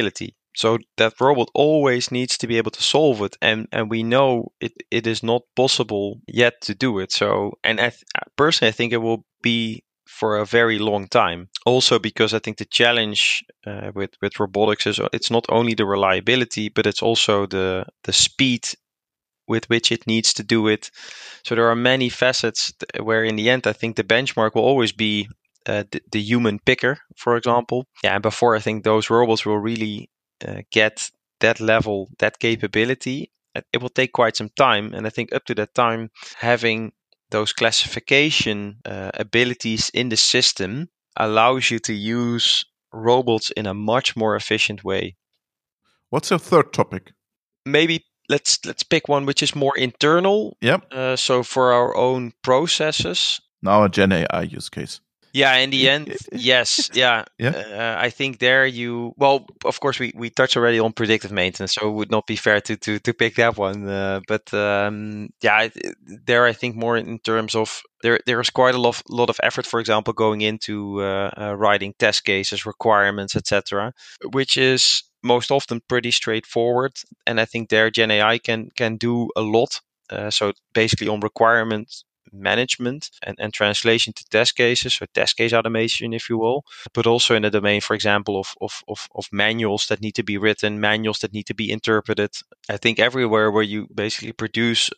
So that robot always needs to be able to solve it, and we know it is not possible yet to do it. So, and personally, I think it will be for a very long time. Also, because I think the challenge with robotics is it's not only the reliability, but it's also the speed with which it needs to do it. So there are many facets where, in the end, I think the benchmark will always be the human picker, for example. Yeah, and before I think those robots will really get that level, that capability, it will take quite some time. And I think up to that time, having those classification abilities in the system allows you to use robots in a much more efficient way. What's your third topic? Maybe let's pick one which is more internal. Yep. So for our own processes. Now a Gen AI use case. Yeah, in the end, yes. Yeah. I think there well, of course, we touched already on predictive maintenance, so it would not be fair to pick that one. But yeah, there I think more in terms of there is quite a lot of effort, for example, going into writing test cases, requirements, etc., which is most often pretty straightforward. And I think there Gen AI can do a lot. So basically on requirements management and translation to test cases, so test case automation, if you will, but also in the domain, for example, of manuals that need to be written, manuals that need to be interpreted. I think everywhere where you basically produce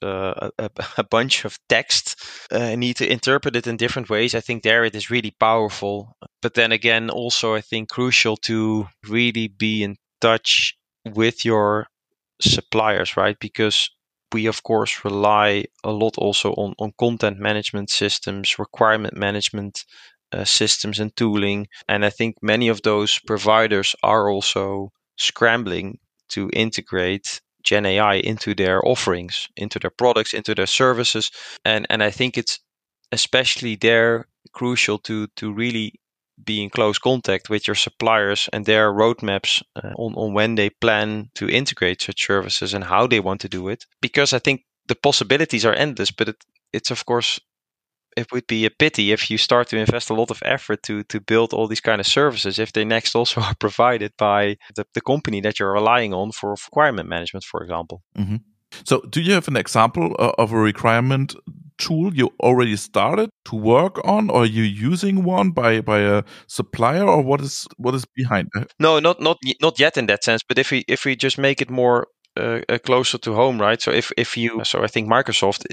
a bunch of text and need to interpret it in different ways, I think there it is really powerful. But then again, also I think crucial to really be in touch with your suppliers, right? Because we of course rely a lot also on content management systems, requirement management systems and tooling. And I think many of those providers are also scrambling to integrate Gen AI into their offerings, into their products, into their services. And I think it's especially there crucial to really be in close contact with your suppliers and their roadmaps on when they plan to integrate such services and how they want to do it. Because I think the possibilities are endless, but it's of course, it would be a pity if you start to invest a lot of effort to build all these kind of services if they next also are provided by the company that you're relying on for requirement management, for example. Mm-hmm. So do you have an example of a requirement tool you already started to work on, or are you using one by a supplier, or what is behind that? No, not yet in that sense. But if we just make it more closer to home, right? So I think Microsoft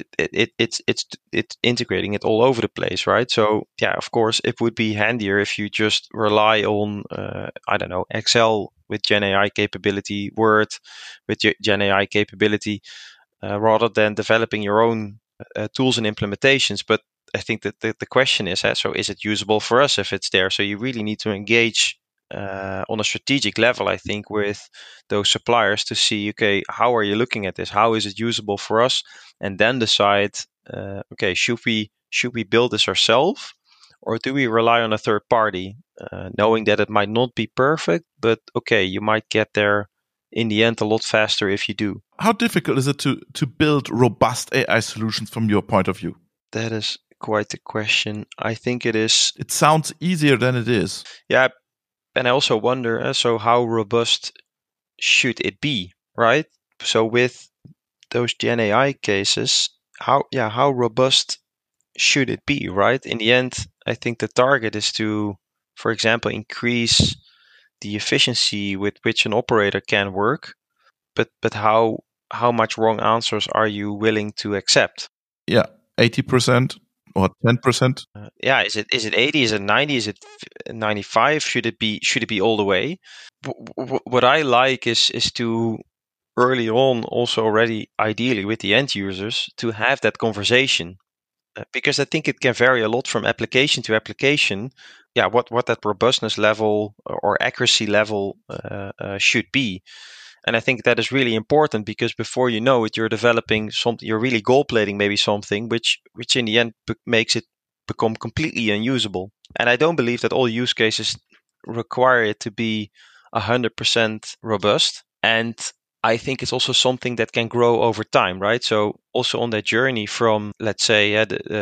it's integrating it all over the place, right? So yeah, of course, it would be handier if you just rely on I don't know, Excel with Gen AI capability, Word with Gen AI capability, rather than developing your own tools and implementations. But I think that the question is, so is it usable for us if it's there? So you really need to engage on a strategic level, I think, with those suppliers to see, okay, how are you looking at this? How is it usable for us? And then decide, okay, should we build this ourselves, or do we rely on a third party, knowing that it might not be perfect, but okay, you might get there in the end a lot faster if you do. How difficult is it to build robust AI solutions from your point of view? That is quite a question. I think it is. It sounds easier than it is. Yeah. And I also wonder, so how robust should it be, right? So with those Gen AI cases, how robust should it be, right? In the end, I think the target is to, for example, increase the efficiency with which an operator can work, but how much wrong answers are you willing to accept? Yeah, 80% or 10%. Yeah, is it 80? Is it 90? Is it 95? Should it be all the way? What I like is to early on, also already ideally with the end users, to have that conversation, because I think it can vary a lot from application to application. Yeah, what that robustness level or accuracy level should be. And I think that is really important, because before you know it, you're developing something, you're really gold plating maybe something, which in the end makes it become completely unusable. And I don't believe that all use cases require it to be 100% robust. And I think it's also something that can grow over time, right? So also on that journey from, let's say,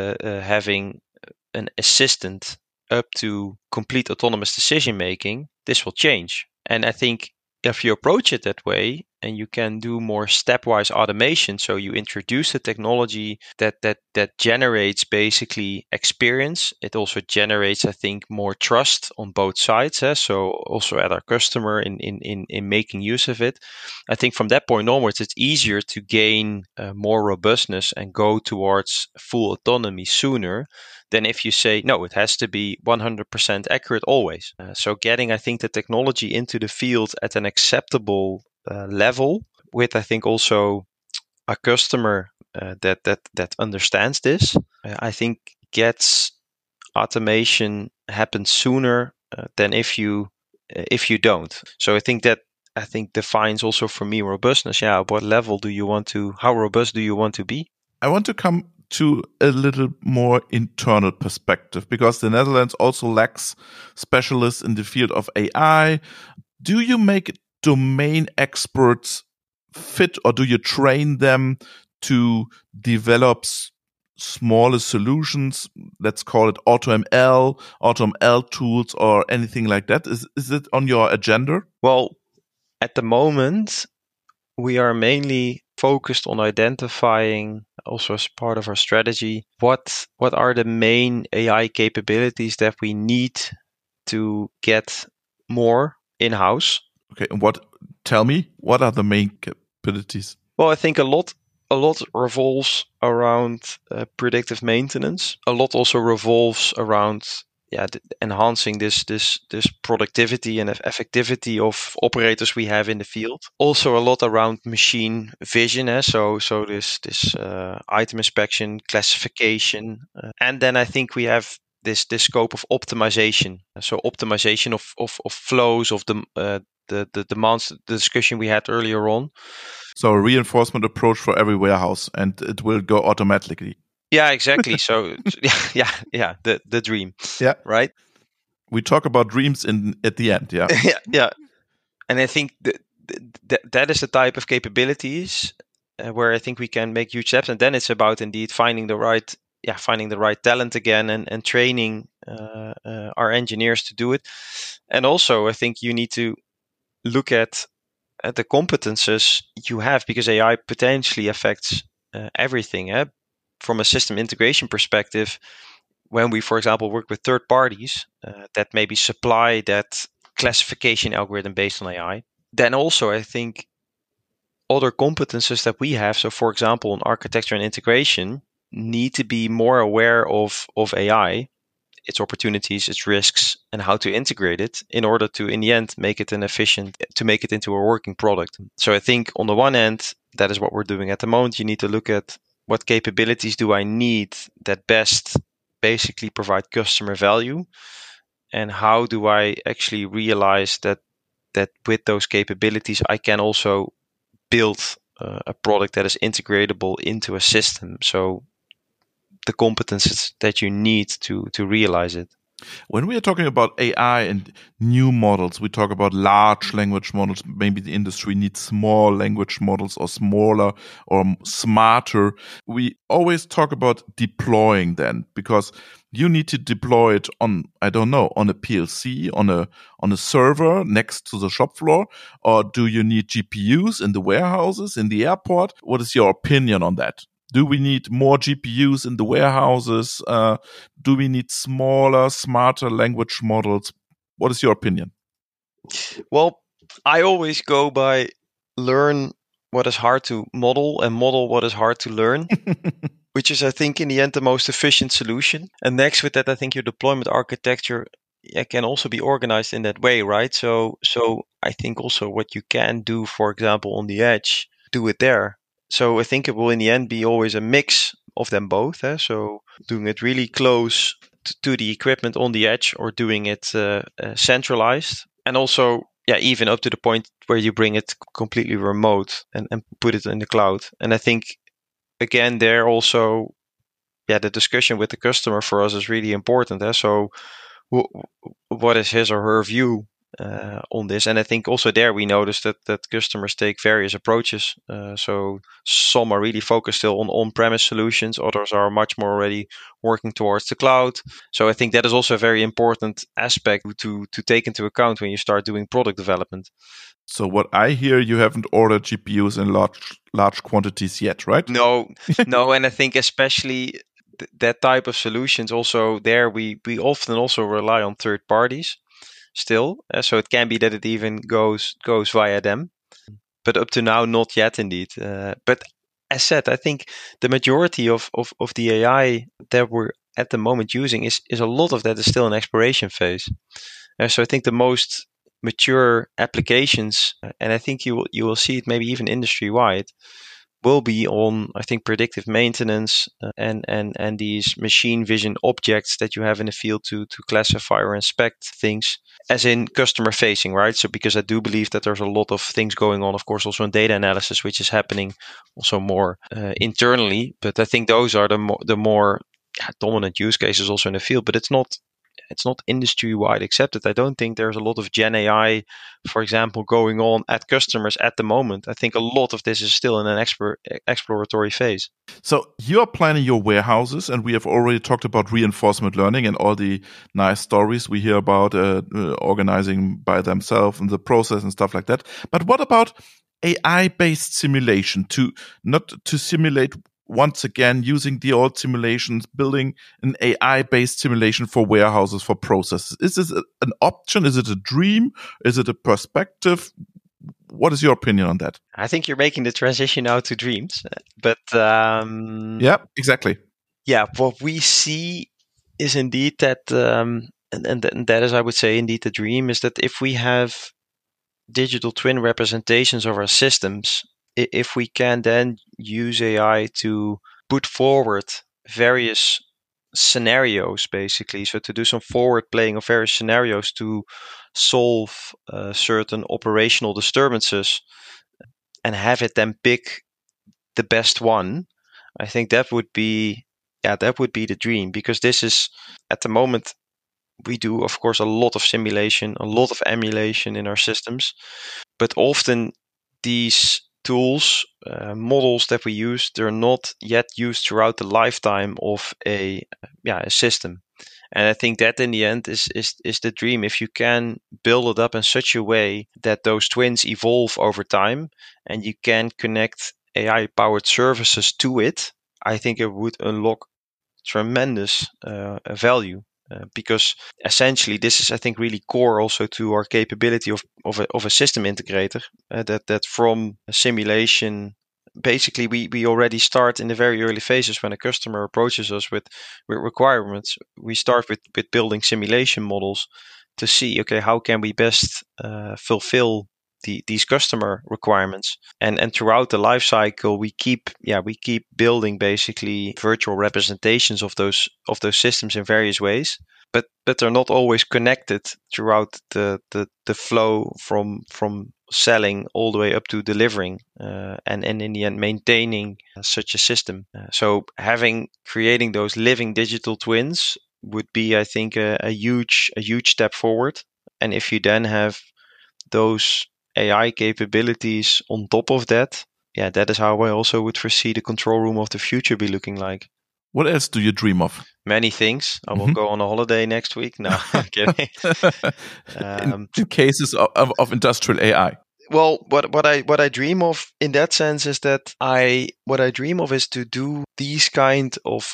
having an assistant up to complete autonomous decision making, this will change. And I think if you approach it that way, and you can do more stepwise automation, so you introduce the technology that generates basically experience. It also generates, I think, more trust on both sides. So also at our customer in making use of it. I think from that point onwards, it's easier to gain more robustness and go towards full autonomy sooner than if you say, no, it has to be 100% accurate always. So getting, I think, the technology into the field at an acceptable level with, I think, also a customer that understands this, I think gets automation happen sooner than if you don't. So I think defines also for me robustness. Yeah, what level do you want to? How robust do you want to be? I want to come to a little more internal perspective, because the Netherlands also lacks specialists in the field of AI. Do you make domain experts fit, or do you train them to develop smaller solutions? Let's call it AutoML tools, or anything like that. Is it on your agenda? Well, at the moment, we are mainly focused on identifying, also as part of our strategy, what are the main AI capabilities that we need to get more in-house. Okay, and tell me, what are the main capabilities? Well, I think a lot revolves around predictive maintenance. A lot also revolves around enhancing this productivity and effectivity of operators we have in the field. Also a lot around machine vision, so this item inspection, classification, and then I think we have this scope of optimization. So optimization of flows of the demands, the discussion we had earlier on. So a reinforcement approach for every warehouse, and it will go automatically. Yeah, exactly. So yeah, the dream. Yeah, right. We talk about dreams at the end. Yeah, yeah. And I think that is the type of capabilities where I think we can make huge steps. And then it's about indeed finding the right talent again, and training our engineers to do it. And also, I think you need to look at the competences you have, because AI potentially affects everything. From a system integration perspective, when we, for example, work with third parties that maybe supply that classification algorithm based on AI, then also I think other competences that we have, so for example, in architecture and integration, need to be more aware of AI, its opportunities, its risks, and how to integrate it in order to, in the end, make it to make it into a working product. So I think on the one hand, that is what we're doing at the moment. You need to look at what capabilities do I need that best basically provide customer value, and how do I actually realize that with those capabilities I can also build a product that is integratable into a system. So the competences that you need to realize it. When we are talking about AI and new models, we talk about large language models. Maybe the industry needs small language models, or smaller or smarter. We always talk about deploying then, because you need to deploy it on, I don't know, on a PLC, on a server next to the shop floor, or do you need GPUs in the warehouses, in the airport? What is your opinion on that? Do we need more GPUs in the warehouses? Do we need smaller, smarter language models? What is your opinion? Well, I always go by learn what is hard to model and model what is hard to learn, which is, I think, in the end, the most efficient solution. And next with that, I think your deployment architecture can also be organized in that way, right? So I think also what you can do, for example, on the edge, do it there. So I think it will in the end be always a mix of them both. So doing it really close to the equipment on the edge, or doing it centralized. And also, even up to the point where you bring it completely remote and put it in the cloud. And I think, again, there also, the discussion with the customer for us is really important. So what is his or her view? on this. And I think also there we noticed that customers take various approaches. So some are really focused still on on-premise solutions. Others are much more already working towards the cloud. So I think that is also a very important aspect to take into account when you start doing product development. So what I hear, you haven't ordered GPUs in large quantities yet, right? No, and I think especially that type of solutions also there we often also rely on third parties still. So it can be that it even goes via them, but up to now not yet indeed. But as said, I think the majority of the AI that we're at the moment using is a lot of that is still in exploration phase. So I think the most mature applications, and I think you will see it maybe even industry wide, will be on, I think, predictive maintenance and these machine vision objects that you have in the field to classify or inspect things, as in customer facing, right? So because I do believe that there's a lot of things going on, of course, also in data analysis, which is happening also more internally. But I think those are the more dominant use cases also in the field. But it's not industry-wide accepted. I don't think there's a lot of Gen AI, for example, going on at customers at the moment. I think a lot of this is still in an exploratory phase. So you are planning your warehouses, and we have already talked about reinforcement learning and all the nice stories we hear about organizing by themselves and the process and stuff like that. But what about AI-based simulation not to simulate once again, using the old simulations, building an AI-based simulation for warehouses, for processes? Is this an option? Is it a dream? Is it a perspective? What is your opinion on that? I think you're making the transition now to dreams, but yeah, exactly. Yeah, what we see is indeed that, and that is, I would say, indeed the dream is that if we have digital twin representations of our systems, if we can then use AI to put forward various scenarios, basically, so to do some forward playing of various scenarios to solve certain operational disturbances and have it then pick the best one, I think that would be the dream, because this is, at the moment, we do, of course, a lot of simulation, a lot of emulation in our systems, but often these tools, models that we use, they're not yet used throughout the lifetime of a system. And I think that in the end is the dream. If you can build it up in such a way that those twins evolve over time and you can connect AI-powered services to it, I think it would unlock tremendous value. Because essentially this is, I think, really core also to our capability of a system integrator, that from a simulation, basically we already start in the very early phases when a customer approaches us with requirements. We start with building simulation models to see, okay, how can we best fulfill these customer requirements, and throughout the life cycle we keep building basically virtual representations of those systems in various ways, but they're not always connected throughout the flow from selling all the way up to delivering and in the end maintaining such a system. So creating those living digital twins would be, I think, a huge step forward. And if you then have those AI capabilities on top of that, that is how I also would foresee the control room of the future be looking like. What else do you dream of? Many things. I will go on a holiday next week. No, I'm kidding. In cases of industrial AI. Well, what I dream of in that sense is that what I dream of is to do these kind of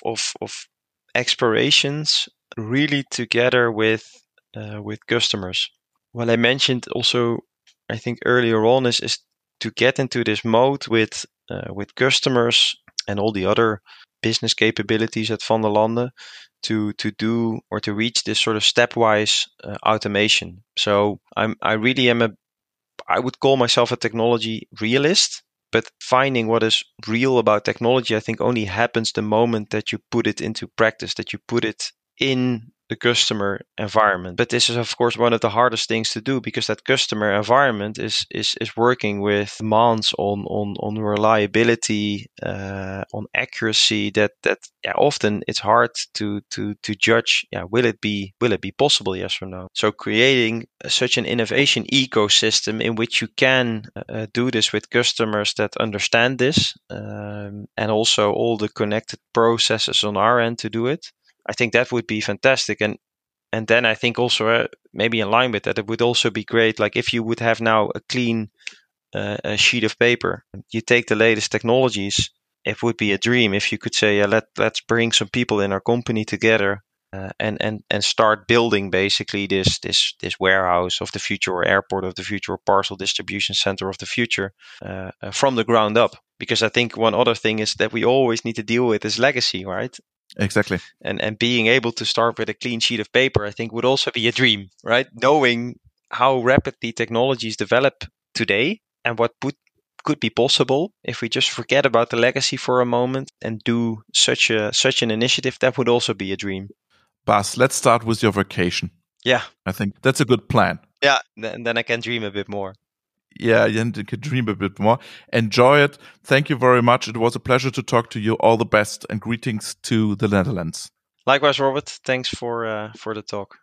explorations really together with customers. What I mentioned also, I think earlier on, is to get into this mode with customers and all the other business capabilities at Van der Lande to do or to reach this sort of stepwise automation. So I really am I would call myself a technology realist, but finding what is real about technology, I think, only happens the moment that you put it into practice, that you put it in the customer environment. But this is, of course, one of the hardest things to do, because that customer environment is working with demands on reliability, on accuracy. That often it's hard to judge. Will it be possible? Yes or no? So creating such an innovation ecosystem in which you can do this with customers that understand this, and also all the connected processes on our end to do it. I think that would be fantastic. And then I think also maybe in line with that, it would also be great, like if you would have now a clean a sheet of paper, you take the latest technologies. It would be a dream if you could say, let's bring some people in our company together and start building basically this warehouse of the future, or airport of the future, or parcel distribution center of the future from the ground up. Because I think one other thing is that we always need to deal with is legacy, right? Exactly. And being able to start with a clean sheet of paper, I think, would also be a dream, right? Knowing how rapidly technologies develop today and what could be possible if we just forget about the legacy for a moment and do such an initiative, that would also be a dream. Bas, let's start with your vacation. Yeah. I think that's a good plan. Yeah, and then I can dream a bit more. Yeah, you can dream a bit more. Enjoy it. Thank you very much. It was a pleasure to talk to you. All the best and greetings to the Netherlands. Likewise, Robert. Thanks for the talk.